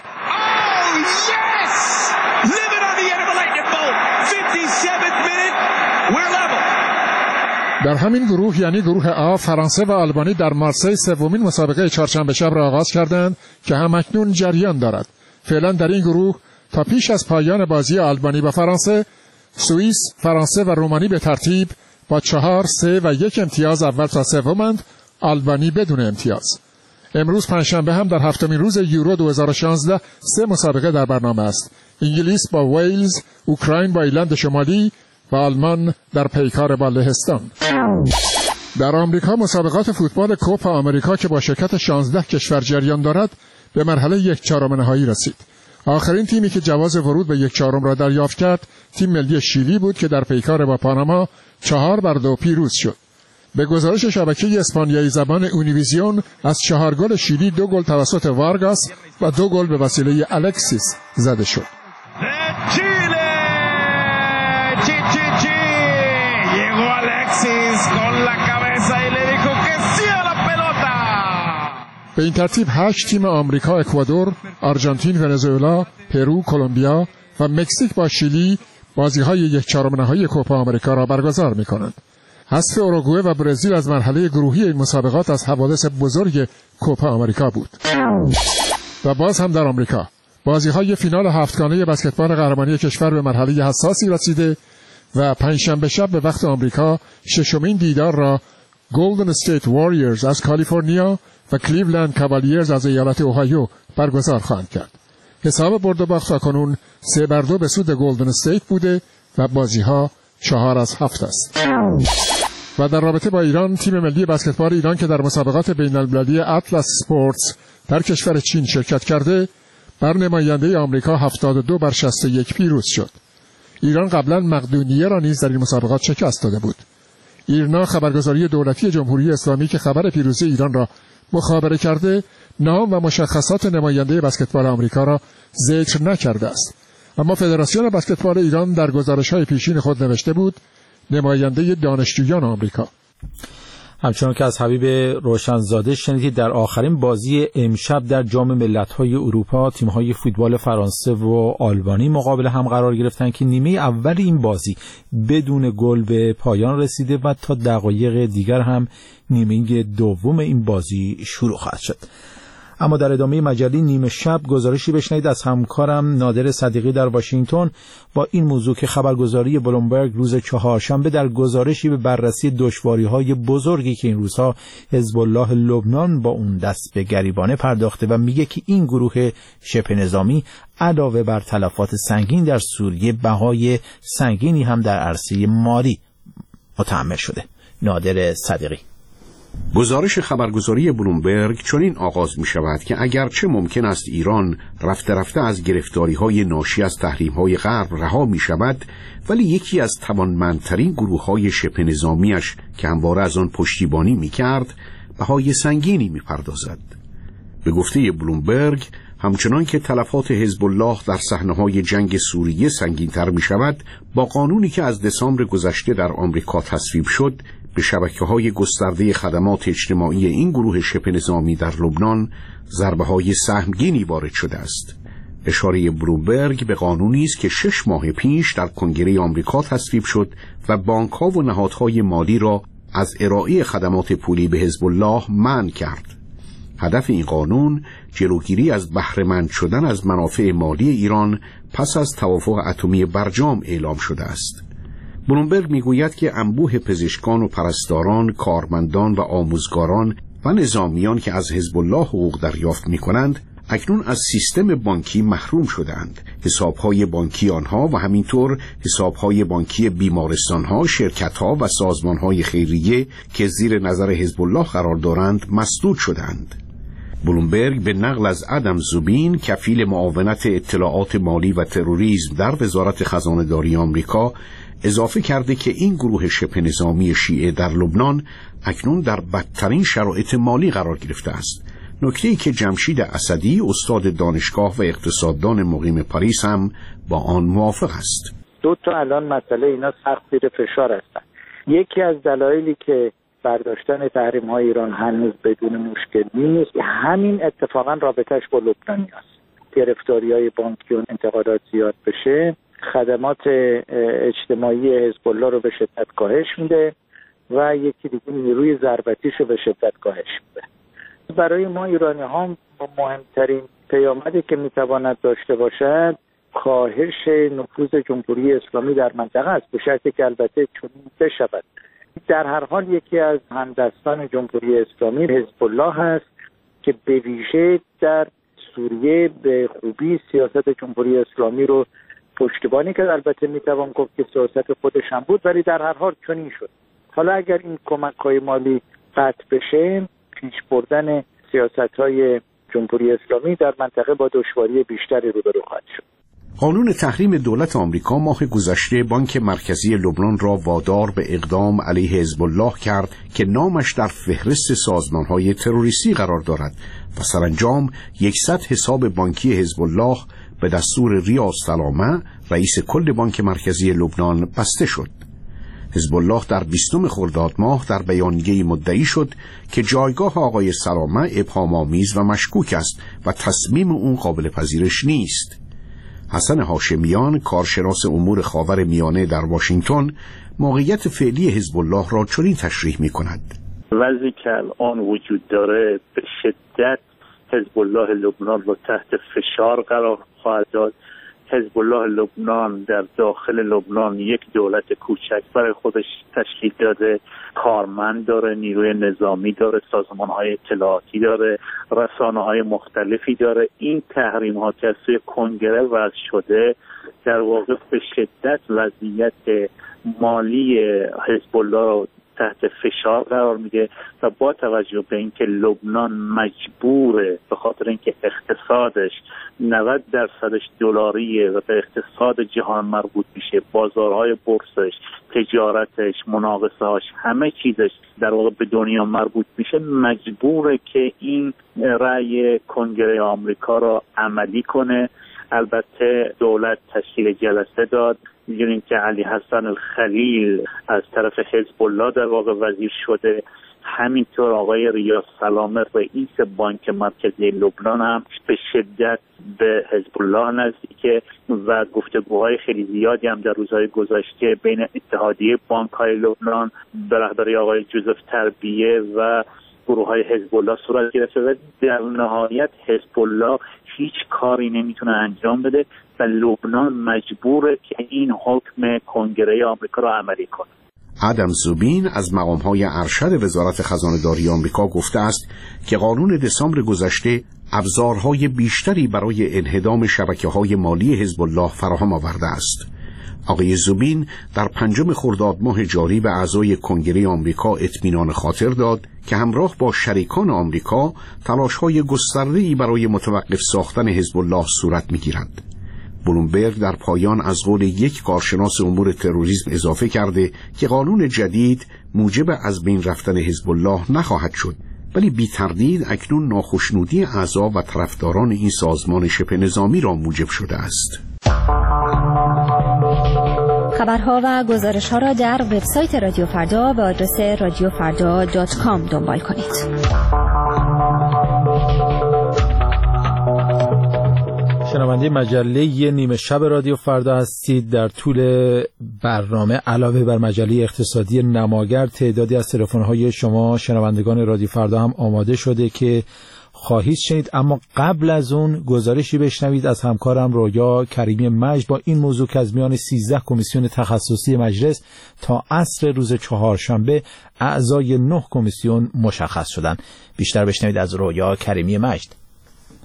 در همین گروه یعنی گروه آ فرانسه و آلبانی در مارسی سومین مسابقه چهارشنبه شب را آغاز کردند که همکنون جریان دارد. فعلا در این گروه تا پیش از پایان بازی آلبانی و فرانسه سوئیس، فرانسه و رومانی به ترتیب با چهار، سه و یک امتیاز اول تا سومند، آلبانی بدون امتیاز. امروز پنجشنبه هم در هفتمین روز یورو دو هزار و شانزده سه مسابقه در برنامه است. انگلیس با ویلز، اوکراین با ایرلند شمالی و آلمان در پیکار با لهستان. در آمریکا مسابقات فوتبال کوپا آمریکا که با شرکت شانزده کشور جریان دارد به مرحله یک چهارم نهایی رسید. آخرین تیمی که جواز ورود به یک چهارم را دریافت کرد تیم ملی شیلی بود که در پیکار با پاناما چهار بر دو پیروز شد. به گزارش شبکه اسپانیایی زبان اونیویزیون از چهار گل شیلی دو گل توسط وارگاس و دو گل به وسیله الکسیس زده شد. به این ترتیب هشت تیم آمریکا، اکوادور، آرژانتین، ونزوئلا، پرو، کلمبیا و مکزیک با شیلی بازی‌های یک چهارم نهایی کوپا آمریکا را برگزار می‌کنند. حذف اوروگوئه و برزیل از مرحله گروهی این مسابقات از حوادث بزرگ کوپا آمریکا بود. و باز هم در آمریکا بازی‌های فینال هفتگانه بسکتبال قهرمانی کشور به مرحله حساسی رسیده و پنجشنبه شب به وقت آمریکا ششمین دیدار را گلدن استیت واریورز از کالیفرنیا و کلیولند کاوالیرز از ایالت اوهایو برگزار خواهند کرد. حساب برد و باخت تاکنون سه بر دو به سود گلدن استیت بوده و بازی‌ها چهار از هفت است. و در رابطه با ایران تیم ملی بسکتبال ایران که در مسابقات بین‌المللی اطلس اسپورتس در کشور چین شرکت کرده بر نماینده آمریکا هفتاد و دو بر شصت و یک پیروز شد. ایران قبلا مقدونیه را نیز در این مسابقات شکست داده بود. ایرنا خبرگزاری دولتی جمهوری اسلامی که خبر پیروزی ایران را مخابره کرده نام و مشخصات نماینده بسکتبال آمریکا را ذکر نکرده است. اما فدراسیون بسکتبال ایران در گزارش‌های پیشین خود نوشته بود نماینده دانشجویان آمریکا. همچنان که از حبیب روشنزاده شنیدید در آخرین بازی امشب در جام ملت‌های اروپا تیم‌های فوتبال فرانسه و آلبانی مقابل هم قرار گرفتند که نیمه اول این بازی بدون گل به پایان رسیده و تا دقایق دیگر هم نیمه دوم این بازی شروع خواهد شد. اما در ادامه مجله نیمه شب گزارشی بشنوید از همکارم نادر صدیقی در واشنگتن با این موضوع که خبرگزاری بلومبرگ روز چهارشنبه در گزارشی به بررسی دشواری‌های بزرگی که این روزها حزب الله لبنان با اون دست به گریبانه پرداخته و میگه که این گروه شبه نظامی علاوه بر تلفات سنگین در سوریه بهای سنگینی هم در عرصه مالی متحمل شده. نادر صدیقی. گزارش خبرگزاری بلومبرگ چنین آغاز می شود که اگرچه ممکن است ایران رفته رفته از گرفتاری های ناشی از تحریم های غرب رها می شود، ولی یکی از توانمندترین گروه های شبه نظامیش که همواره از آن پشتیبانی می کرد بهای سنگینی می پردازد. به گفته بلومبرگ همچنان که تلفات حزب الله در صحنه‌های جنگ سوریه سنگین‌تر می‌شود، با قانونی که از دسامبر گذشته در آمریکا تصویب شد، به شبکه‌های گسترده خدمات اجتماعی این گروه شبه نظامی در لبنان ضربه‌های سهمگینی وارد شده است. اشاره بلومبرگ به قانونی است که شش ماه پیش در کنگره آمریکا تصویب شد و بانک‌ها و نهادهای مالی را از ارائه خدمات پولی به حزب الله منع کرد. هدف این قانون جلوگیری از بهره‌مند شدن از منافع مالی ایران پس از توافق اتمی برجام اعلام شده است. بلومبرگ میگوید که انبوه پزشکان و پرستاران، کارمندان و آموزگاران و نظامیان که از حزب الله حقوق دریافت می‌کنند، اکنون از سیستم بانکی محروم شدند. حسابهای بانکی آنها و همینطور حسابهای بانکی بیمارستانها، شرکتها و سازمانهای خیریه که زیر نظر حزب الله قرار دارند مسدود شدند. بلومبرگ به نقل از ادم زوبین کفیل معاونت اطلاعات مالی و تروریسم در وزارت خزانه‌داری آمریکا اضافه کرده که این گروه شبه نظامی شیعه در لبنان اکنون در بدترین شرایط مالی قرار گرفته است. نکته‌ای که جمشید اسدی استاد دانشگاه و اقتصاددان مقیم پاریس هم با آن موافق است. دو تا الان مسئله اینا سخت زیر فشار هستن. یکی از دلایلی که برداشتن تحریم های ایران هنوز بدون مشکل نیست، همین اتفاقا رابطش با لبنانی است. گرفتاری های بانکی و انتقادات زیاد بشه، خدمات اجتماعی حزب الله رو به شدت کاهش میده و یکی دیگه نیروی ضربتیش رو به شدت کاهش میده. برای ما ایرانی ها مهمترین پیامدی که میتواند داشته باشد کاهش نفوذ جمهوری اسلامی در منطقه است، به شرطی که البته چنین بشود. در هر حال یکی از همدستان جمهوری اسلامی حزب الله هست که به ویژه در سوریه به خوبی سیاست جمهوری اسلامی رو پشتیبانی کرد. البته میتوان گفت که سیاست خودش هم بود، ولی در هر حال چنین شد. حالا اگر این کمک‌های مالی قطع بشه، پیش بردن سیاست‌های جمهوری اسلامی در منطقه با دشواری بیشتری روبرو خواهد شد. قانون تحریم دولت آمریکا ماه گذشته بانک مرکزی لبنان را وادار به اقدام علیه حزب الله کرد که نامش در فهرست سازمان‌های تروریستی قرار دارد و سرانجام صد حساب بانکی حزب الله به دستور ریاض سلامه رئیس کل بانک مرکزی لبنان بسته شد. حزب الله در بیستم خرداد ماه در بیانیه‌ای مدعی شد که جایگاه آقای سلامه ابهام‌آمیز و مشکوک است و تصمیم اون قابل پذیرش نیست. حسن هاشمیان، کارشناس امور خاور میانه در واشنگتن، موقعیت فعلی حزب الله را چنین تشریح می‌کند. وضعی که الان وجود داره به شدت حزب الله لبنان رو تحت فشار قرار خواهد داد. حزب الله لبنان در داخل لبنان یک دولت کوچک برای خودش تشکیل داده، کارمند داره، نیروی نظامی داره، سازمان‌های اطلاعاتی داره، رسانه‌های مختلفی داره. این تحریم‌ها که از سوی کنگره وضع شده در واقع به شدت وضعیت مالی حزب الله رو تحت فشار قرار میده و با توجه به اینکه لبنان مجبوره به خاطر اینکه اقتصادش نود درصدش دلاریه و به اقتصاد جهان مربوط میشه، بازارهای بورسش، تجارتش، مناقصه‌هاش، همه چیزش در واقع به دنیا مربوط میشه، مجبوره که این رأی کنگره آمریکا را عملی کنه. البته دولت تشکیل جلسه داد. می‌دونیم که علی حسن الخلیل از طرف حزب الله در واقع وزیر شده، همینطور آقای ریاض سلامه رئیس بانک مرکزی لبنان هم به شدت به حزب الله نزدیکه و گفتگوهای خیلی زیادی هم در روزهای گذشته بین اتحادیه بانک‌های لبنان به رهبری آقای جوزف تربیه و گروه‌های حزب الله صورت گرفته و در نهایت حزب الله هیچ کاری نمیتونه انجام بده و لبنان مجبوره که این حکم کنگره آمریکا را عملی کنه. ادم زوبین از مقام‌های ارشد وزارت خزانه‌داری آمریکا گفته است که قانون دسامبر گذشته ابزارهای بیشتری برای انهدام شبکه‌های مالی حزب الله فراهم آورده است. آقای زوبین در پنجم خرداد ماه جاری به اعضای کنگره آمریکا اطمینان خاطر داد که همراه با شریکان آمریکا تلاش‌های گسترده‌ای برای متوقف ساختن حزب الله صورت می‌گیرد. بلومبرگ در پایان از قول یک کارشناس امور تروریسم اضافه کرده که قانون جدید موجب از بین رفتن حزب الله نخواهد شد، ولی بی تردید اکنون ناخشنودی اعضا و طرفداران این سازمان شبه نظامی را موجب شده است. خبرها و گزارش‌ها را در وبسایت رادیو فردا به آدرس رادیو فردا دات کام دنبال کنید. شنونده مجله نیمه شب رادیو فردا هستید. در طول برنامه علاوه بر مجله اقتصادی نماگر تعدادی از تلفن‌های شما شنوندگان رادیو فردا هم آماده شده که خواهید شنید، اما قبل از اون گزارشی بشنوید از همکارم رویا کریمی مجد با این موضوع که از میان سیزده کمیسیون تخصصی مجلس تا عصر روز چهارشنبه اعضای نه کمیسیون مشخص شدند. بیشتر بشنوید از رویا کریمی مجد.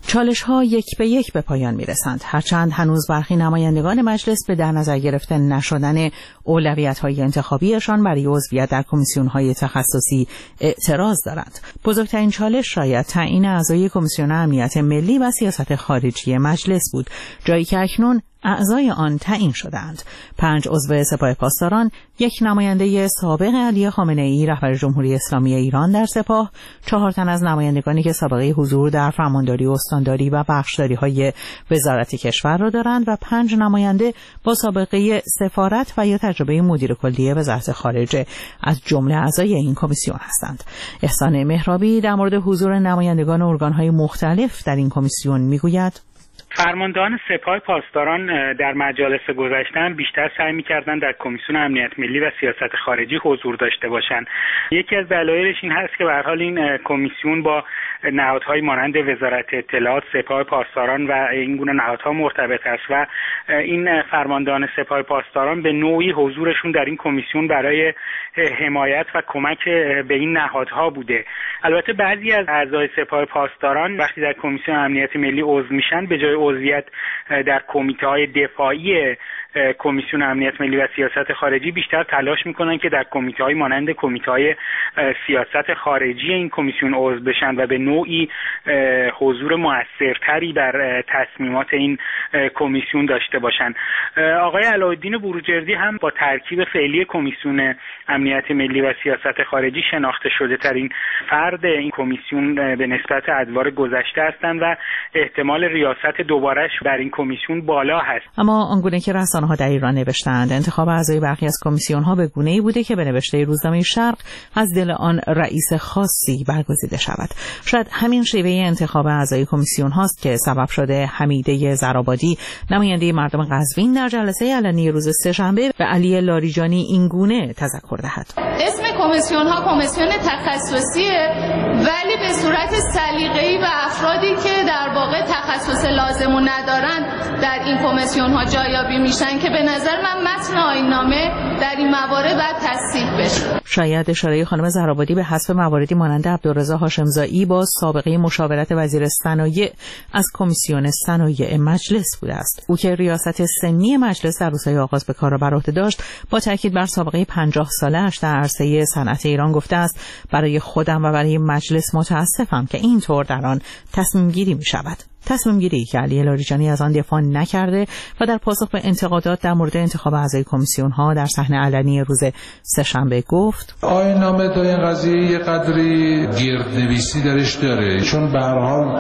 چالش ها یک به یک به پایان می رسند، هرچند هنوز برخی نمایندگان مجلس به در نظر گرفته نشدن اولویت های انتخابیشان برای عضویت در کمیسیون های تخصصی اعتراض دارند. بزرگترین چالش شاید تعیین اعضای کمیسیون امنیت ملی و سیاست خارجی مجلس بود، جایی که اکنون اعضای آن تعیین شدند. پنج عضو سپاه پاسداران، یک نماینده سابق علی خامنه‌ای رهبر جمهوری اسلامی ایران در سپاه، چهار تن از نمایندگانی که سابقه حضور در فرمانداری و استانداری و بخشداری‌های وزارت کشور را دارند و پنج نماینده با سابقه سفارت و یا تجربه مدیر کلی وزارت خارجه از جمله اعضای این کمیسیون هستند. احسان مهرابی در مورد حضور نمایندگان ارگان‌های مختلف در این کمیسیون می‌گوید: فرماندهان سپاه پاسداران در مجالس گذشته هم بیشتر سعی می‌کردند در کمیسیون امنیت ملی و سیاست خارجی حضور داشته باشند. یکی از دلایلش این هست که به هر حال این کمیسیون با نهادهای مانند وزارت اطلاعات، سپاه پاسداران و این گونه نهادها مرتبط است و این فرماندهان سپاه پاسداران به نوعی حضورشون در این کمیسیون برای حمایت و کمک به این نهادها بوده. البته بعضی از اعضای سپاه پاسداران وقتی در کمیسیون امنیت ملی عضو میشن، به جای عضویت در کمیته‌های دفاعی کمیسیون امنیت ملی و سیاست خارجی بیشتر تلاش میکنن که در کمیته‌های مانند کمیته‌های سیاست خارجی این کمیسیون عضو بشن و به نوعی حضور موثرتری بر تصمیمات این کمیسیون داشته باشن. آقای علاءالدین بروجردی هم با ترکیب فعلی کمیسیون امنیت ملی و سیاست خارجی شناخته شده ترین فرد این کمیسیون به نسبت ادوار گذشته هستند و احتمال ریاست دوبارهش بر این کمیسیون بالا هست. اما آنگونه که رسانه‌ها در ایران نوشتند، انتخاب اعضای برخی از کمیسیون‌ها به گونه‌ای بوده که به نوشته روزنامه شرق از دل آن رئیس خاصی برگزیده شود. شاید همین شیوه انتخاب اعضای کمیسیون هاست که سبب شده حمیده زرآبادی، نماینده مردم قزوین، در جلسه علنی روز سه‌شنبه به علی لاریجانی این گونه تذکر دهد: اسم کمیسیون ها کمیسیون تخصصیه، ولی به صورت سلیقه‌ای و افرادی که در واقع تخصص لازمو ندارن در این کمیسیون ها جایابی میشن که به نظر من متن آیین‌نامه در این موارد باید تصحیح بشه. شاید اشاره خانم زرآبادی به حذف مواردی مانند عبدالرضا هاشمزایی با سابقه مشاورت وزیر صنایع از کمیسیون صنایع مجلس بوده است. او که ریاست سنی مجلس در روزهای آغاز به کار بر عهده داشت، با تاکید بر سابقه پنجاه ساله‌اش در عرصه صنعت ایران گفته است: برای خودم و برای مجلس متاسفم که اینطور در آن تصمیم گیری می شود. تصمیم گیری که علی لاریجانی از آن دفاع نکرده و در پاسخ به انتقادات در مورد انتخاب اعضای کمیسیون ها در صحنه علنی روز سه‌شنبه گفت: آیین نامه تا این قضیه یه قدری گردنویسی درش داره، چون به هر حال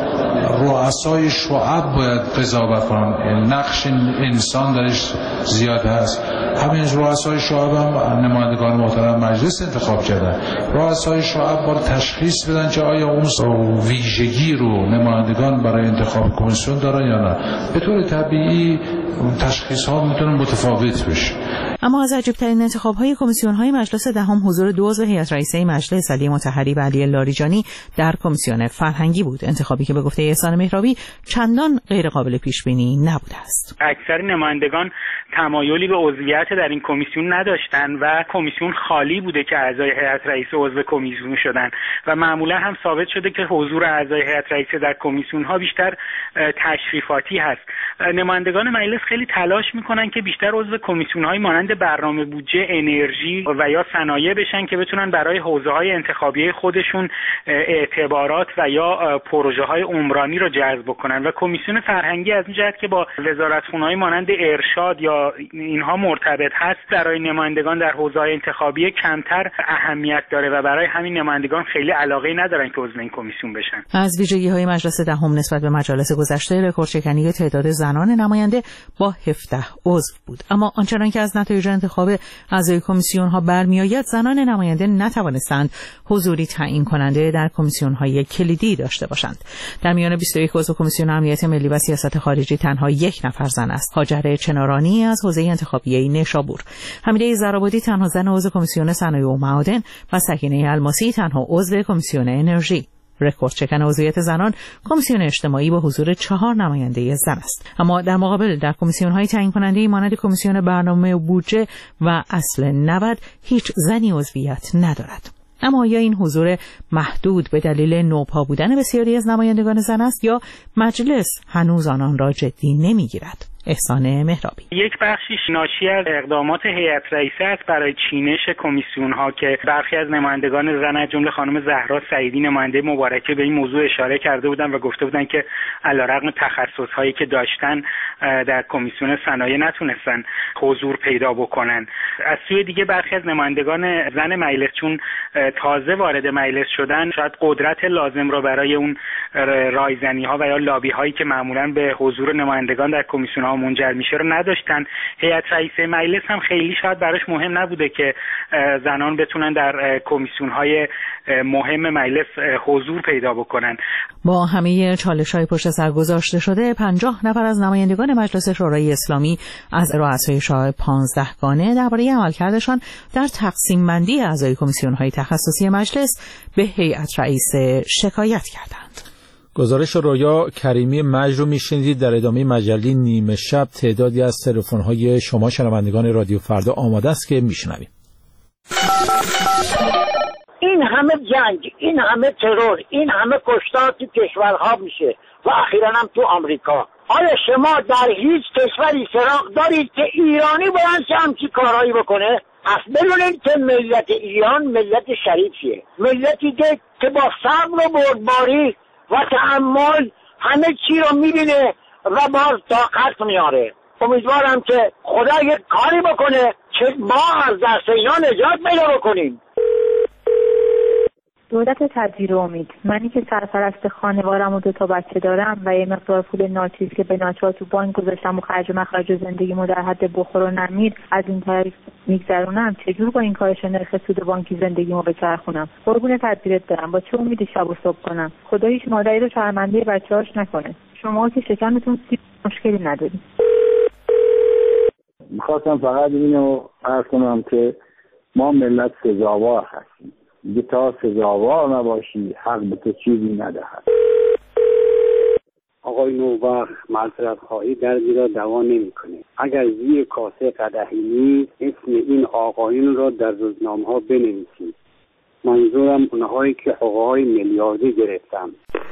رؤسای شعب باید قضاوت کنن، نقش انسان درش زیاد هست. همین رؤسای شعب هم نمایندگان محترم مجلس انتخاب کردن. رؤسای شعب باید تشخیص بدن که آیا اون ویژگی رو نمایندگان برای انتخاب کمیسیون دارن یا نه. به طور طبیعی تشخیص ها میتونه متفاوت بشه. اما از عجیب‌ترین انتخاب‌های کمیسیون‌های مجلس دهم حضور دو عضو هیئت رئیسه مجلس، علی مطهری و علی لاریجانی، در کمیسیون فرهنگی بود. انتخابی که به گفته احسان مهرابی چندان غیر قابل پیش‌بینی نبوده است. اکثر نمایندگان تمایلی به عضویت در این کمیسیون نداشتند و کمیسیون خالی بوده که اعضای هیئت رئیسه عضو کمیسیون شدند و معمولا هم ثابت شده که حضور اعضای هیئت رئیسه در کمیسیون‌ها بیشتر تشریفاتی هست. نمایندگان مجلس خیلی تلاش می‌کنن که بیشتر عضو کمیسیون‌های مانند برنامه بودجه، انرژی و یا صنایع بشن که بتونن برای حوزه‌های انتخابی خودشون اعتبارات و یا پروژه‌های عمرانی رو جذب کنن و کمیسیون فرهنگی از این جهت که با وزارتخونه‌های مانند ارشاد یا اینها مرتبط هست، برای نمایندگان در حوزه‌های انتخابی کمتر اهمیت داره و برای همین نمایندگان خیلی علاقه ندارن که عضو این کمیسیون بشن. از ویژگی‌های مجلس دهم نسبت به مجالس گذشته، رکوردشکنی تعداد زنان نماینده با هفده عضو بود. اما آنچنان که از نتایج انتخاب اعضای کمیسیون‌ها برمی‌آید، زنان نماینده نتوانستند حضوری تعیین کننده در کمیسیون‌های کلیدی داشته باشند. در میان بیست و یک عضو کمیسیون امنیت ملی و سیاست خارجی تنها یک نفر زن است: هاجر چنارانی از حوزه انتخابی نیشابور. حمیده زرآبادی تنها زن عضو کمیسیون صنایع و معادن و سکینه الماسی تنها عضو کمیسیون انرژی. رکورد شکن عضویت زنان کمیسیون اجتماعی با حضور چهار نماینده زن است. اما در مقابل در کمیسیون‌های تعیین کننده مانند کمیسیون برنامه و بودجه و اصل نود هیچ زنی عضویت ندارد. اما آیا این حضور محدود به دلیل نوپا بودن بسیاری از نمایندگان زن است یا مجلس هنوز آنان را جدی نمیگیرد؟ احسان مهرابی: یک بخشیش ناشی از اقدامات هیئت رئیسه است برای چینش کمیسیون ها که برخی از نمایندگان زن از جمله خانم زهرا سعیدی نماینده مبارکه به این موضوع اشاره کرده بودند و گفته بودند که علیرغم تخصص هایی که داشتن در کمیسیون صنایع نتونستن حضور پیدا بکنن. از سوی دیگه برخی از نمایندگان زن مجلس چون تازه وارد مجلس شدن شاید قدرت لازم را برای اون رایزنی ها و یا لابی هایی که معمولا به حضور نمایندگان در کمیسیون ها منجر میشه رو نداشتن. هیئت رئیسه مجلس هم خیلی شاید براش مهم نبوده که زنان بتونن در کمیسیون های مهم مجلس حضور پیدا بکنن. با همه چالش‌های پشت سر گذاشته شده، پنجاه نفر از نمایندگان مجلس شورای اسلامی از رؤسای شورای پانزده گانه درباره عملکردشان در تقسیم بندی اعضای کمیسیون‌های تخصصی مجلس به هیئت رئیسه شکایت کردند. گزارش رویا کریمی مجد رو میشنیدید. در ادامه مجله نیمه شب تعدادی از تلفن‌های شما شنوندگان رادیو فردا آماده است که میشنویم. این همه جنگ، این همه ترور، این همه کشتار تو کشورها میشه و اخیراً هم تو آمریکا. آیا شما در هیچ کشوری سراغ دارید که ایرانی باید همچین کارهایی بکنه؟ پس بدونید که ملت ایران ملت شریفیه، ملتی که که با صبر و بردباری و تحمل همه چی رو میبینه و باز طاقت میاره. امیدوارم که خدا یک کاری بکنه که ما از دست اینا نجات پیدا بکنیم. دولت تدبیر و امید، منی که سرپرست خانوارم و دو تا بچه دارم و یه مقدار پول ناچیز که به ناچار تو بانک گذاشتم و خرج و مخرج زندگیمو در حد بخور و نمیر از این طریق میگذرونم، چجور با این کارش نرخ سود بانکی زندگیمو بچرخونم؟ قربون تدبیرت برم، با چه امیدی شب و صبح کنم؟ خدا هیچ مادری رو شرمنده بچه‌هاش نکنه. شما که شکمتون سیب مشکلی ندارید. میخواستم فقط اینو عرض کنم که ما ملت سزاوار هستیم. دیگه تا سزاوار نباشی حق به تو چیزی ندهد. آقای نوبخت معذرت خواهی دردی را دوا نمی‌کنه. اگر زیر کاسه قدحی نیست اسم این آقایون را در روزنامه‌ها بنویسید. منظورم اونهایی که حقوق‌های میلیاردی گرفتن.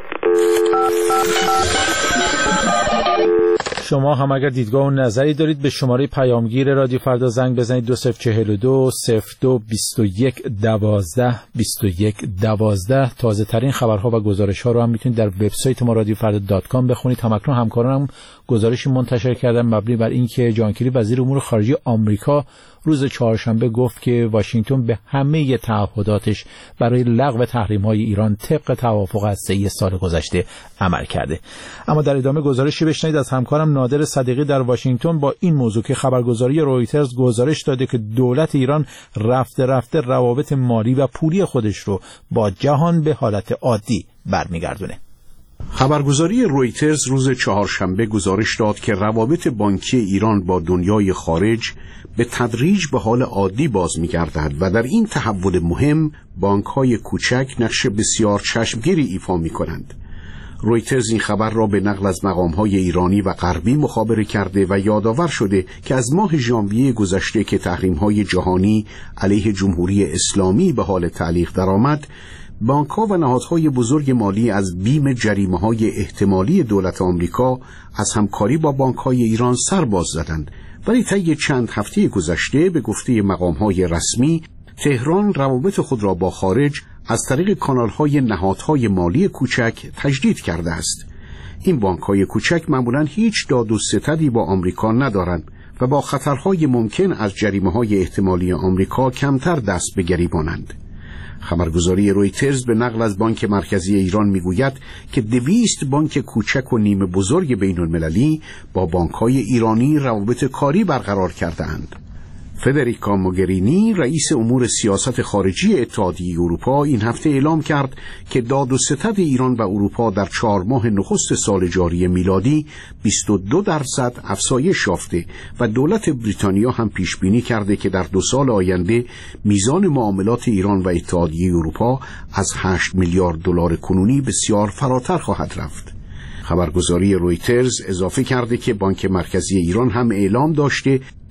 شما هم اگر دیدگاه و نظری دارید به شماره پیامگیر رادیو فردا زنگ بزنید. دو صفر چهل دو صفر دو بیست و یک دوازده بیست و یک دوازده. تازه ترین خبرها و گزارش ها رو هم میتونید در وبسایت ما رادیو فردا دات کام بخونید. همکنون همکارانم گزارشی منتشر کردن مبنی بر اینکه جان کری وزیر امور خارجه آمریکا روز چهارشنبه گفت که واشنگتن به همه تعهداتش برای لغو تحریم‌های ایران طبق توافق هسته‌ای سال گذشته عمل کرده. اما در ادامه گزارشی بشنوید از همکارم نادر صدیقی در واشنگتن با این موضوع که خبرگزاری رویترز گزارش داده که دولت ایران رفته رفته روابط مالی و پولی خودش رو با جهان به حالت عادی برمیگردونه. خبرگزاری رویترز روز چهارشنبه گزارش داد که روابط بانکی ایران با دنیای خارج به تدریج به حال عادی باز می‌گردد و در این تحول مهم بانک‌های کوچک نقش بسیار چشمگیری ایفا می‌کنند. رویترز این خبر را به نقل از مقام‌های ایرانی و غربی مخابره کرده و یادآور شده که از ماه ژانویه گذشته که تحریم‌های جهانی علیه جمهوری اسلامی به حال تعلیق درآمد، بانک‌ها و نهادهای بزرگ مالی از بیم جریمه‌های احتمالی دولت آمریکا از همکاری با بانک‌های ایران سر باز زدند. ولی طی چند هفته گذشته به گفته مقام‌های رسمی تهران روابط خود را با خارج از طریق کانال‌های نهادهای مالی کوچک تجدید کرده است. این بانک‌های کوچک معمولاً هیچ داد و ستدی با آمریکا ندارند و با خطرهای ممکن از جریمه‌های احتمالی آمریکا کمتر دست به گریبانند. خبرگزاری رویترز به نقل از بانک مرکزی ایران میگوید که دویست بانک کوچک و نیمه بزرگ بین المللی با بانک‌های ایرانی روابط کاری برقرار کرده‌اند. فدریکا موگرینی رئیس امور سیاست خارجی اتحادیه اروپا این هفته اعلام کرد که داد و ستد ایران و اروپا در چهار ماه نخست سال جاری میلادی بیست و دو درصد افزایش یافته و دولت بریتانیا هم پیش بینی کرده که در دو سال آینده میزان معاملات ایران و اتحادیه اروپا از هشت میلیارد دلار کنونی بسیار فراتر خواهد رفت. خبرگزاری رویترز اضافه کرده که بانک مرکزی ایران هم اعلام داشته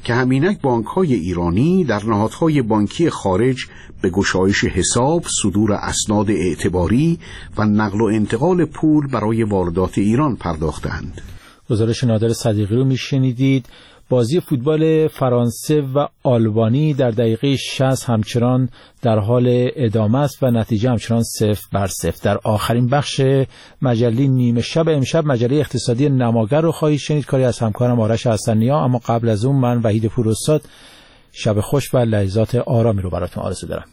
که همینک بانک‌های ایرانی در نهادهای بانکی خارج به گشایش حساب، صدور اسناد اعتباری و نقل و انتقال پول برای واردات ایران پرداختند. گزارش نادر صدیقی رو میشنیدید. بازی فوتبال فرانسه و آلبانی در دقیقه شصت همچنان در حال ادامه است و نتیجه همچنان صفر بر صفر. در آخرین بخش مجله نیمه شب امشب مجله اقتصادی نماگر رو خواهید شنید، کاری از همکارم آرش حسنیا. اما قبل از اون من وحید پوراستاد شب خوش و لحظات آرامی رو براتون آرزو دارم.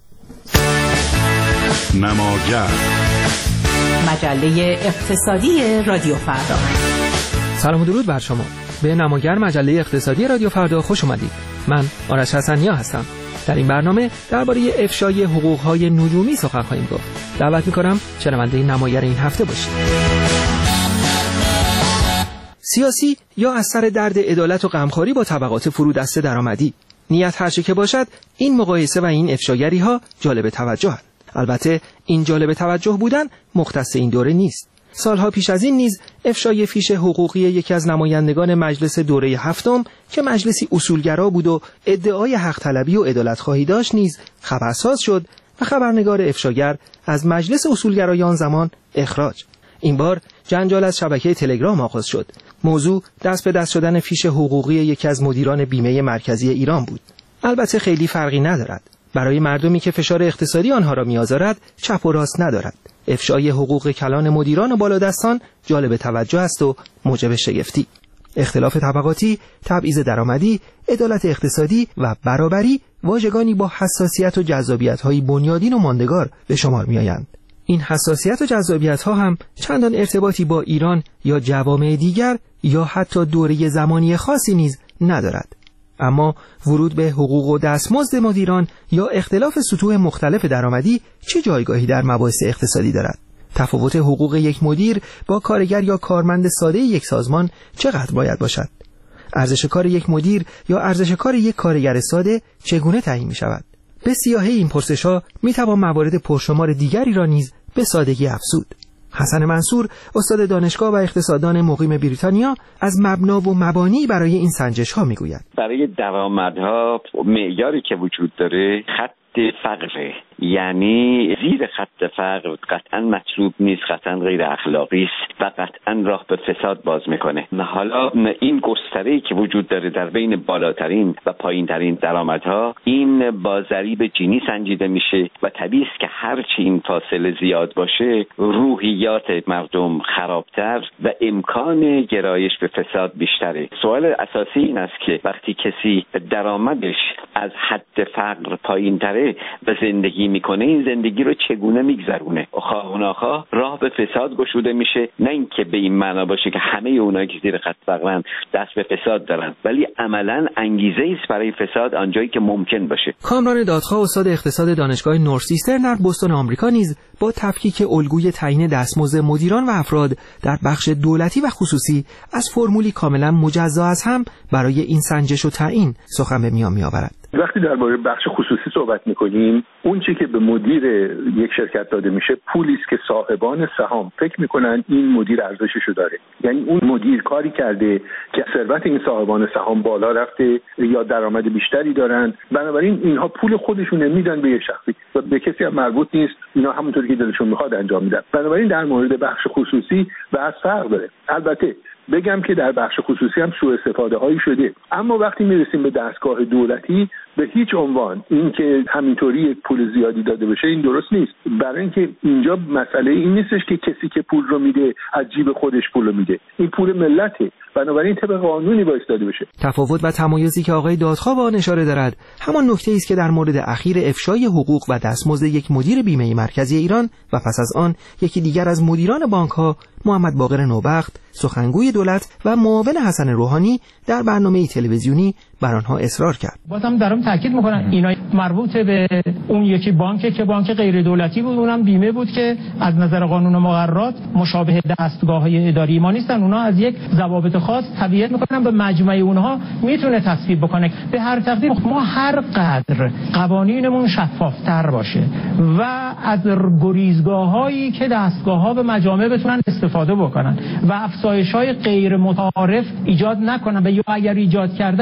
نماگر، مجله اقتصادی رادیو فردا. سلام و درود بر شما. به نماگر مجله اقتصادی رادیو فردا خوش اومدید. من آرش حسنیا هستم. در این برنامه درباره افشای حقوق‌های نجومی سخن خواهیم گفت. دعوت می‌کنم شنونده نماگر این هفته باشید. سیاسی یا از سر درد عدالت و غمخواری با طبقات فرودسته درآمدی. نیت هر چه که باشد، این مقایسه و این افشاگری‌ها جالب توجه‌اند. البته این جالب توجه بودن مختص این دوره نیست. سالها پیش از این نیز افشای فیش حقوقی یکی از نمایندگان مجلس دوره هفتم که مجلسی اصولگرا بود و ادعای حق طلبی و عدالت خواهی داشت نیز خبرساز شد و خبرنگار افشاگر از مجلس اصولگرای آن زمان اخراج. این بار جنجال از شبکه تلگرام آغاز شد. موضوع دست به دست شدن فیش حقوقی یکی از مدیران بیمه مرکزی ایران بود. البته خیلی فرقی ندارد. برای مردمی که فشار اقتصادی آنها را می‌آزارد چپ و راست ندارد. افشای حقوق کلان مدیران و بالادستان جالب توجه است و موجب شگفتی. اختلاف طبقاتی، تبعیض درآمدی، عدالت اقتصادی و برابری واژگانی با حساسیت و جذابیت‌های بنیادین و ماندگار به شمار می‌آیند. این حساسیت و جذابیت‌ها هم چندان ارتباطی با ایران یا جوامع دیگر یا حتی دوره زمانی خاصی نیز ندارد. اما ورود به حقوق و دستمزد مدیران یا اختلاف سطوح مختلف درآمدی چه جایگاهی در مباحث اقتصادی دارد؟ تفاوت حقوق یک مدیر با کارگر یا کارمند ساده یک سازمان چقدر باید باشد؟ ارزش کار یک مدیر یا ارزش کار یک کارگر ساده چگونه تعیین می شود؟ به سیاهی این پرسش‌ها می توان موارد پرشمار دیگری را نیز به سادگی افزود. حسن منصور، استاد دانشگاه و اقتصاددان مقیم بریتانیا، از مبنا و مبانی برای این سنجش‌ها می‌گوید. برای درآمدها معیاری که وجود داره خط فقره، یعنی زیر خط فقر قطعا مطلوب نیست، قطعا غیر اخلاقی است و قطعا راه به فساد باز میکنه. حالا این گستره‌ای که وجود داره در بین بالاترین و پایینترین درآمدها، این با ضریب جینی سنجیده میشه و طبیعی است که هرچی این فاصله زیاد باشه روحیات مردم خرابتر و امکان گرایش به فساد بیشتره. سوال اساسی این است که وقتی کسی درآمدش از حد فقر پایینتره و زندگی میکنه، این زندگی رو چگونه میگذرونه؟ خواه و ناخواه راه به فساد گشوده میشه. نه اینکه به این معنا باشه که همه اونایی که زیر خط فقرن دست به فساد دارن، ولی عملا انگیزه است برای فساد آنجایی که ممکن باشه. کامران دادخواه، استاد اقتصاد دانشگاه نورسیسترن در بوستون آمریکا، نیز با تفکیک الگوی تعیین دستمزد مدیران و افراد در بخش دولتی و خصوصی از فرمولی کاملا مجزا از هم برای این سنجش و تعیین سخن به میان میآورد. وقتی درباره بخش خصوصی صحبت می‌کنیم، اون چیزی که به مدیر یک شرکت داده میشه پولی است که صاحبان سهام فکر می‌کنن این مدیر ارزششو داره. یعنی اون مدیر کاری کرده که ثروت این صاحبان سهام بالا رفته یا درآمد بیشتری دارن، بنابراین اینها پول خودشون نمیدن به یه شخصی و به کسی هم مربوط نیست، اینا همونطوری که دلشون میخواد انجام میدن. بنابراین در مورد بخش خصوصی بحث فرق داره. البته بگم که در بخش خصوصی هم سوء استفاده هایی شده، اما وقتی میرسیم به دستگاه دولتی به هیچ عنوان این که همینطوری پول زیادی داده بشه این درست نیست. برای اینکه اینجا مسئله این نیستش که کسی که پول رو میده از جیب خودش پول رو میده، این پول ملته، بنابراین طبق قانونی باید داده بشه. تفاوت و تمایزی که آقای دادخواه به آن اشاره دارد همان نکته است که در مورد اخیر افشای حقوق و دستمزد یک مدیر بیمه مرکزی ایران و پس از آن یکی دیگر از مدیران بانک‌ها، محمد باقر نوبخت، سخنگوی دولت و معاون حسن روحانی، در برنامه تلویزیونی بر آنها اصرار کرد. بازم دارم تاکید میکنم اینا مربوط به اون یکی بانکه که بانک غیر دولتی بود، اونم بیمه بود که از نظر قانون و مقررات مشابه دستگاه‌های اداری ما نیستن. اونها از یک ضوابط خاص تبعیت میکنن، به مجموعه اونها میتونه تصویب بکنه. به هر تقدیر ما هر قدر قوانینمون شفافتر باشه و از گریزگاه‌هایی که دستگاه‌ها به مجامع بتونن استفاده بکنن و افزایش‌های غیر متعارف ایجاد نکنن و یا اگر ایجاد کردن این نظام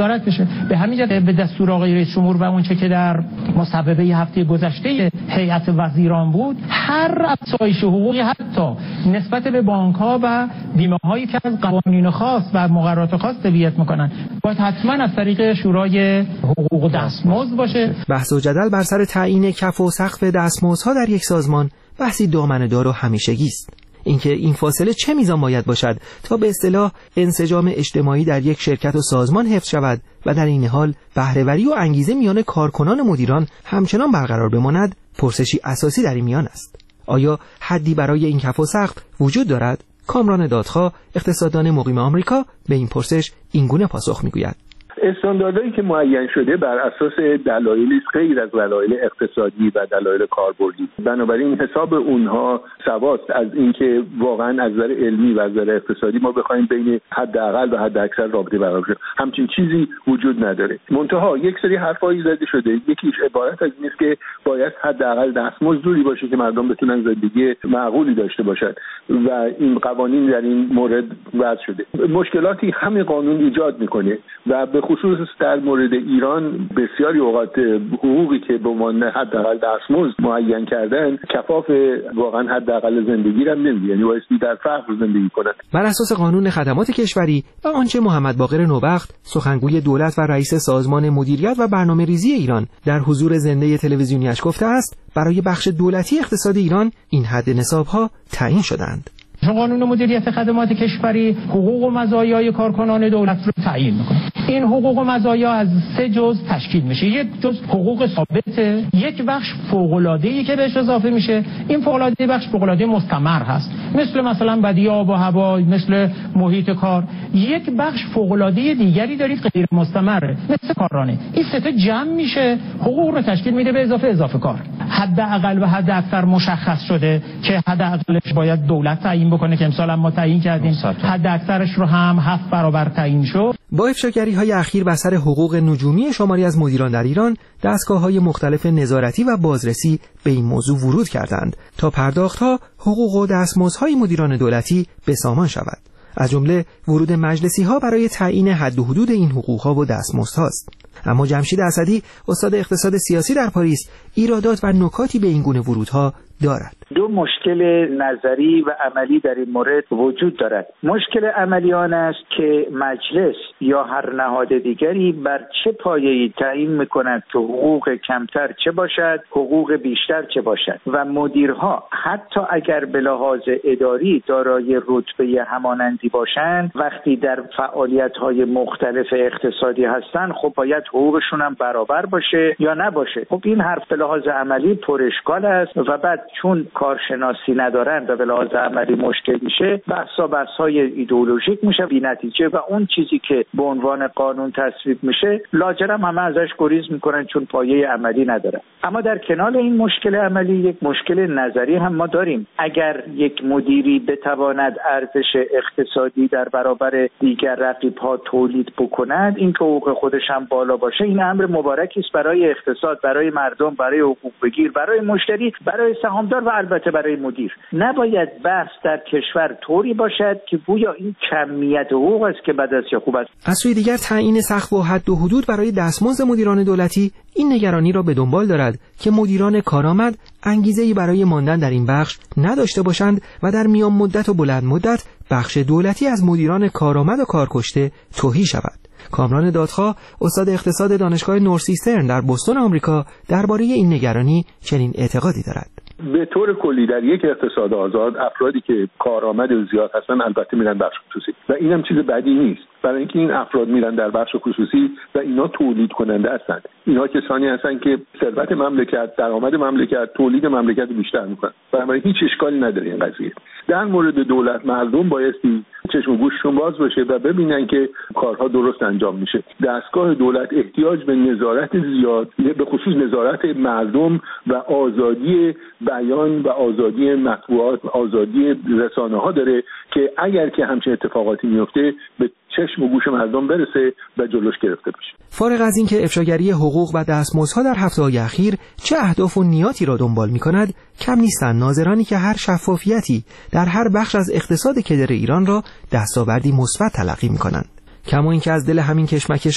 نظارت بشه. به همین جهت به دستور آقای رئیس جمهور و اونچه که در مصوبه هفته گذشته هیئت وزیران بود، هر افزایش حقوقی حتی نسبت به بانک‌ها و بیمه‌هایی که از قوانین خاص و مقررات خاص تبعیت می‌کنن باید حتما از طریق شورای حقوق دستمزد باشه. بحث و جدل بر سر تعیین کف و سقف دستمزدها در یک سازمان بحثی دامنه‌دار و همیشگی است. اینکه این فاصله چه میزان باید باشد تا به اصطلاح انسجام اجتماعی در یک شرکت و سازمان حفظ شود و در این حال بهره‌وری و انگیزه میان کارکنان و مدیران همچنان برقرار بماند، پرسشی اساسی در این میان است. آیا حدی برای این کف و سقف وجود دارد؟ کامران دادخواه، اقتصاددان مقیم آمریکا، به این پرسش اینگونه پاسخ میگوید: استانداردهایی که معین شده بر اساس دلایلی غیر از دلایل اقتصادی و دلایل کاربردی، بنابراین حساب اونها سواست از اینکه واقعا از نظر علمی و از نظر اقتصادی ما بخوایم بین حداقل و حداکثر رابطه برقرار شه، همچین چیزی وجود نداره. منتها یک سری حرفایی زده شده، یکیش عبارت از این است که باید حداقل دستمزد جوری باشه که مردم بتونن زندگی معقولی داشته باشند و این قوانین در این مورد وضع شده. مشکلاتی همین قانون ایجاد میکنه و به خصوص در مورد ایران بسیاری اوقات حقوقی که به عنوان حداقل دستمزد معین کردن کفاف واقعا حداقل زندگی را نمیده، یعنی واسه در فقر زندگی کنن. بر اساس قانون خدمات کشوری و آنچه محمد باقر نوبخت، سخنگوی دولت و رئیس سازمان مدیریت و برنامه‌ریزی ایران، در حضور زنده تلویزیونیش گفته است، برای بخش دولتی اقتصاد ایران این حد نصاب‌ها تعیین شدند. قانون مدیریت خدمات کشوری حقوق و مزایای کارکنان دولت رو تعیین میکنه. این حقوق و مزایا از سه جزء تشکیل میشه. یک جزء حقوق ثابته، یک بخش فوق‌العاده‌ای که بهش اضافه میشه. این فوق‌العاده بخش فوق‌العاده مستمر هست، مثل مثلا بدی آب و هوا، مثل محیط کار. یک بخش فوق‌العاده دیگری دارید غیر مستمره، مثل کارانه. این سه تا جمع میشه، حقوق رو تشکیل میده به اضافه اضافه کار. حداقل و حد اکثر مشخص شده که حداقلش باید دولت تعیین بکنه که امسال هم ما تعیین کردیم، حد اکثرش رو هم هفت برابر تعیین شد. با افشاگری‌های اخیر بر سر حقوق نجومی شماری از مدیران در ایران، دستگاه‌های مختلف نظارتی و بازرسی به این موضوع ورود کردند تا پرداخت‌ها، حقوق و دستمزدهای مدیران دولتی بسامان شود. از جمله ورود مجلسی‌ها برای تعیین حد و حدود این حقوق‌ها و دستمزدهاست. اما جمشید اسدی، استاد اقتصاد سیاسی در پاریس، ایرادات و نکاتی به این گونه ورودها دارد. دو مشکل نظری و عملی در این مورد وجود دارد. مشکل عملی آن است که مجلس یا هر نهاد دیگری بر چه پایه‌ای تعیین می‌کند که حقوق کمتر چه باشد، حقوق بیشتر چه باشد و مدیرها حتی اگر به لحاظ اداری دارای رتبه همانندی باشند، وقتی در فعالیت‌های مختلف اقتصادی هستند، خب باید حقوقشون هم برابر باشه یا نباشه. خب این حرف به لحاظ عملی پر اشکال است و بعد چون کارشناسی ندارند و به لحاظ عملی مشکل میشه، بحثا بحث‌های ایدئولوژیک میشه بی نتیجه و اون چیزی که به عنوان قانون تصویب میشه لاجرم همه ازش گریز میکنن چون پایه عملی نداره. اما در کنار این مشکل عملی یک مشکل نظری هم ما داریم. اگر یک مدیری بتواند ارزش اقتصادی در برابر دیگر رقیب‌ها تولید بکند، این که حقوق خودش هم بالا باشه، این امر مبارکی است برای اقتصاد، برای مردم، برای حقوق بگیر، برای مشتری، برای سهامدار و البته برای مدیر. نباید بحث در کشور طوری باشد که گویا این کمیت حقوق است که بد است یا خوب است. از سوی دیگر تعیین سقف و حد و حدود برای دستمزد مدیران دولتی این نگرانی را به دنبال دارد که مدیران کارآمد انگیزه‌ای برای ماندن در این بخش نداشته باشند و در میان مدت و بلند مدت بخش دولتی از مدیران کارآمد و کارکشته تهی شود. کامران دادخواه، استاد اقتصاد دانشگاه نورسیسترن در بوستون آمریکا، درباره این نگرانی چنین اعتقادی دارد. به طور کلی در یک اقتصاد آزاد افرادی که کارآمد زیاد هستن البته میرن بخش خصوصی و اینم چیز بدی نیست، برای اینکه این افراد میرن در بخش خصوصی و اینا تولید کننده هستند. اینا کسانی هستند که ثروت مملکت، درآمد مملکت، تولید مملکت بیشتر میکنن. بنابراین هیچ اشکالی نداره این قضیه. در مورد دولت مردم بایستی چشم و گوششون باز باشه و ببینن که کارها درست انجام میشه. دستگاه دولت احتیاج به نظارت زیاد، به خصوص نظارت مردم و آزادی بیان و آزادی مطبوعات و آزادی رسانه‌ها داره که اگر که همچین اتفاقاتی میفته به چشم و گوش مردم برسه و جلوش گرفته بشه. فارغ از اینکه افشاگری حقوق و دستمزدها در هفته‌های اخیر چه اهداف و نیاتی را دنبال می‌کند، کم نیستند ناظرانی که هر شفافیتی در هر بخش از اقتصاد کدر ایران را دستاوردی مثبت تلقی می‌کنند. کما اینکه از دل همین کشمکش‌ها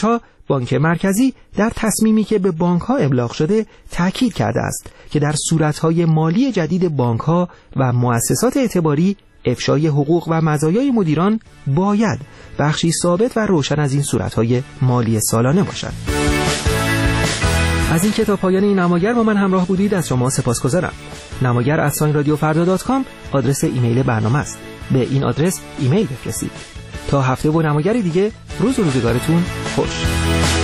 بانک مرکزی در تصمیمی که به بانک‌ها ابلاغ شده تأکید کرده است که در صورت‌های مالی جدید بانک‌ها و مؤسسات اعتباری افشای حقوق و مزایای مدیران باید بخشی ثابت و روشن از این صورت‌های مالی سالانه باشد. از این که تا پایان این نماگر با من همراه بودید از شما سپاسگزارم. نماگر ات رادیو فردا دات کام آدرس ایمیل برنامه است. به این آدرس ایمیل بفرستید. تا هفته با نماگر دیگه، روز و روزگارتون خوش.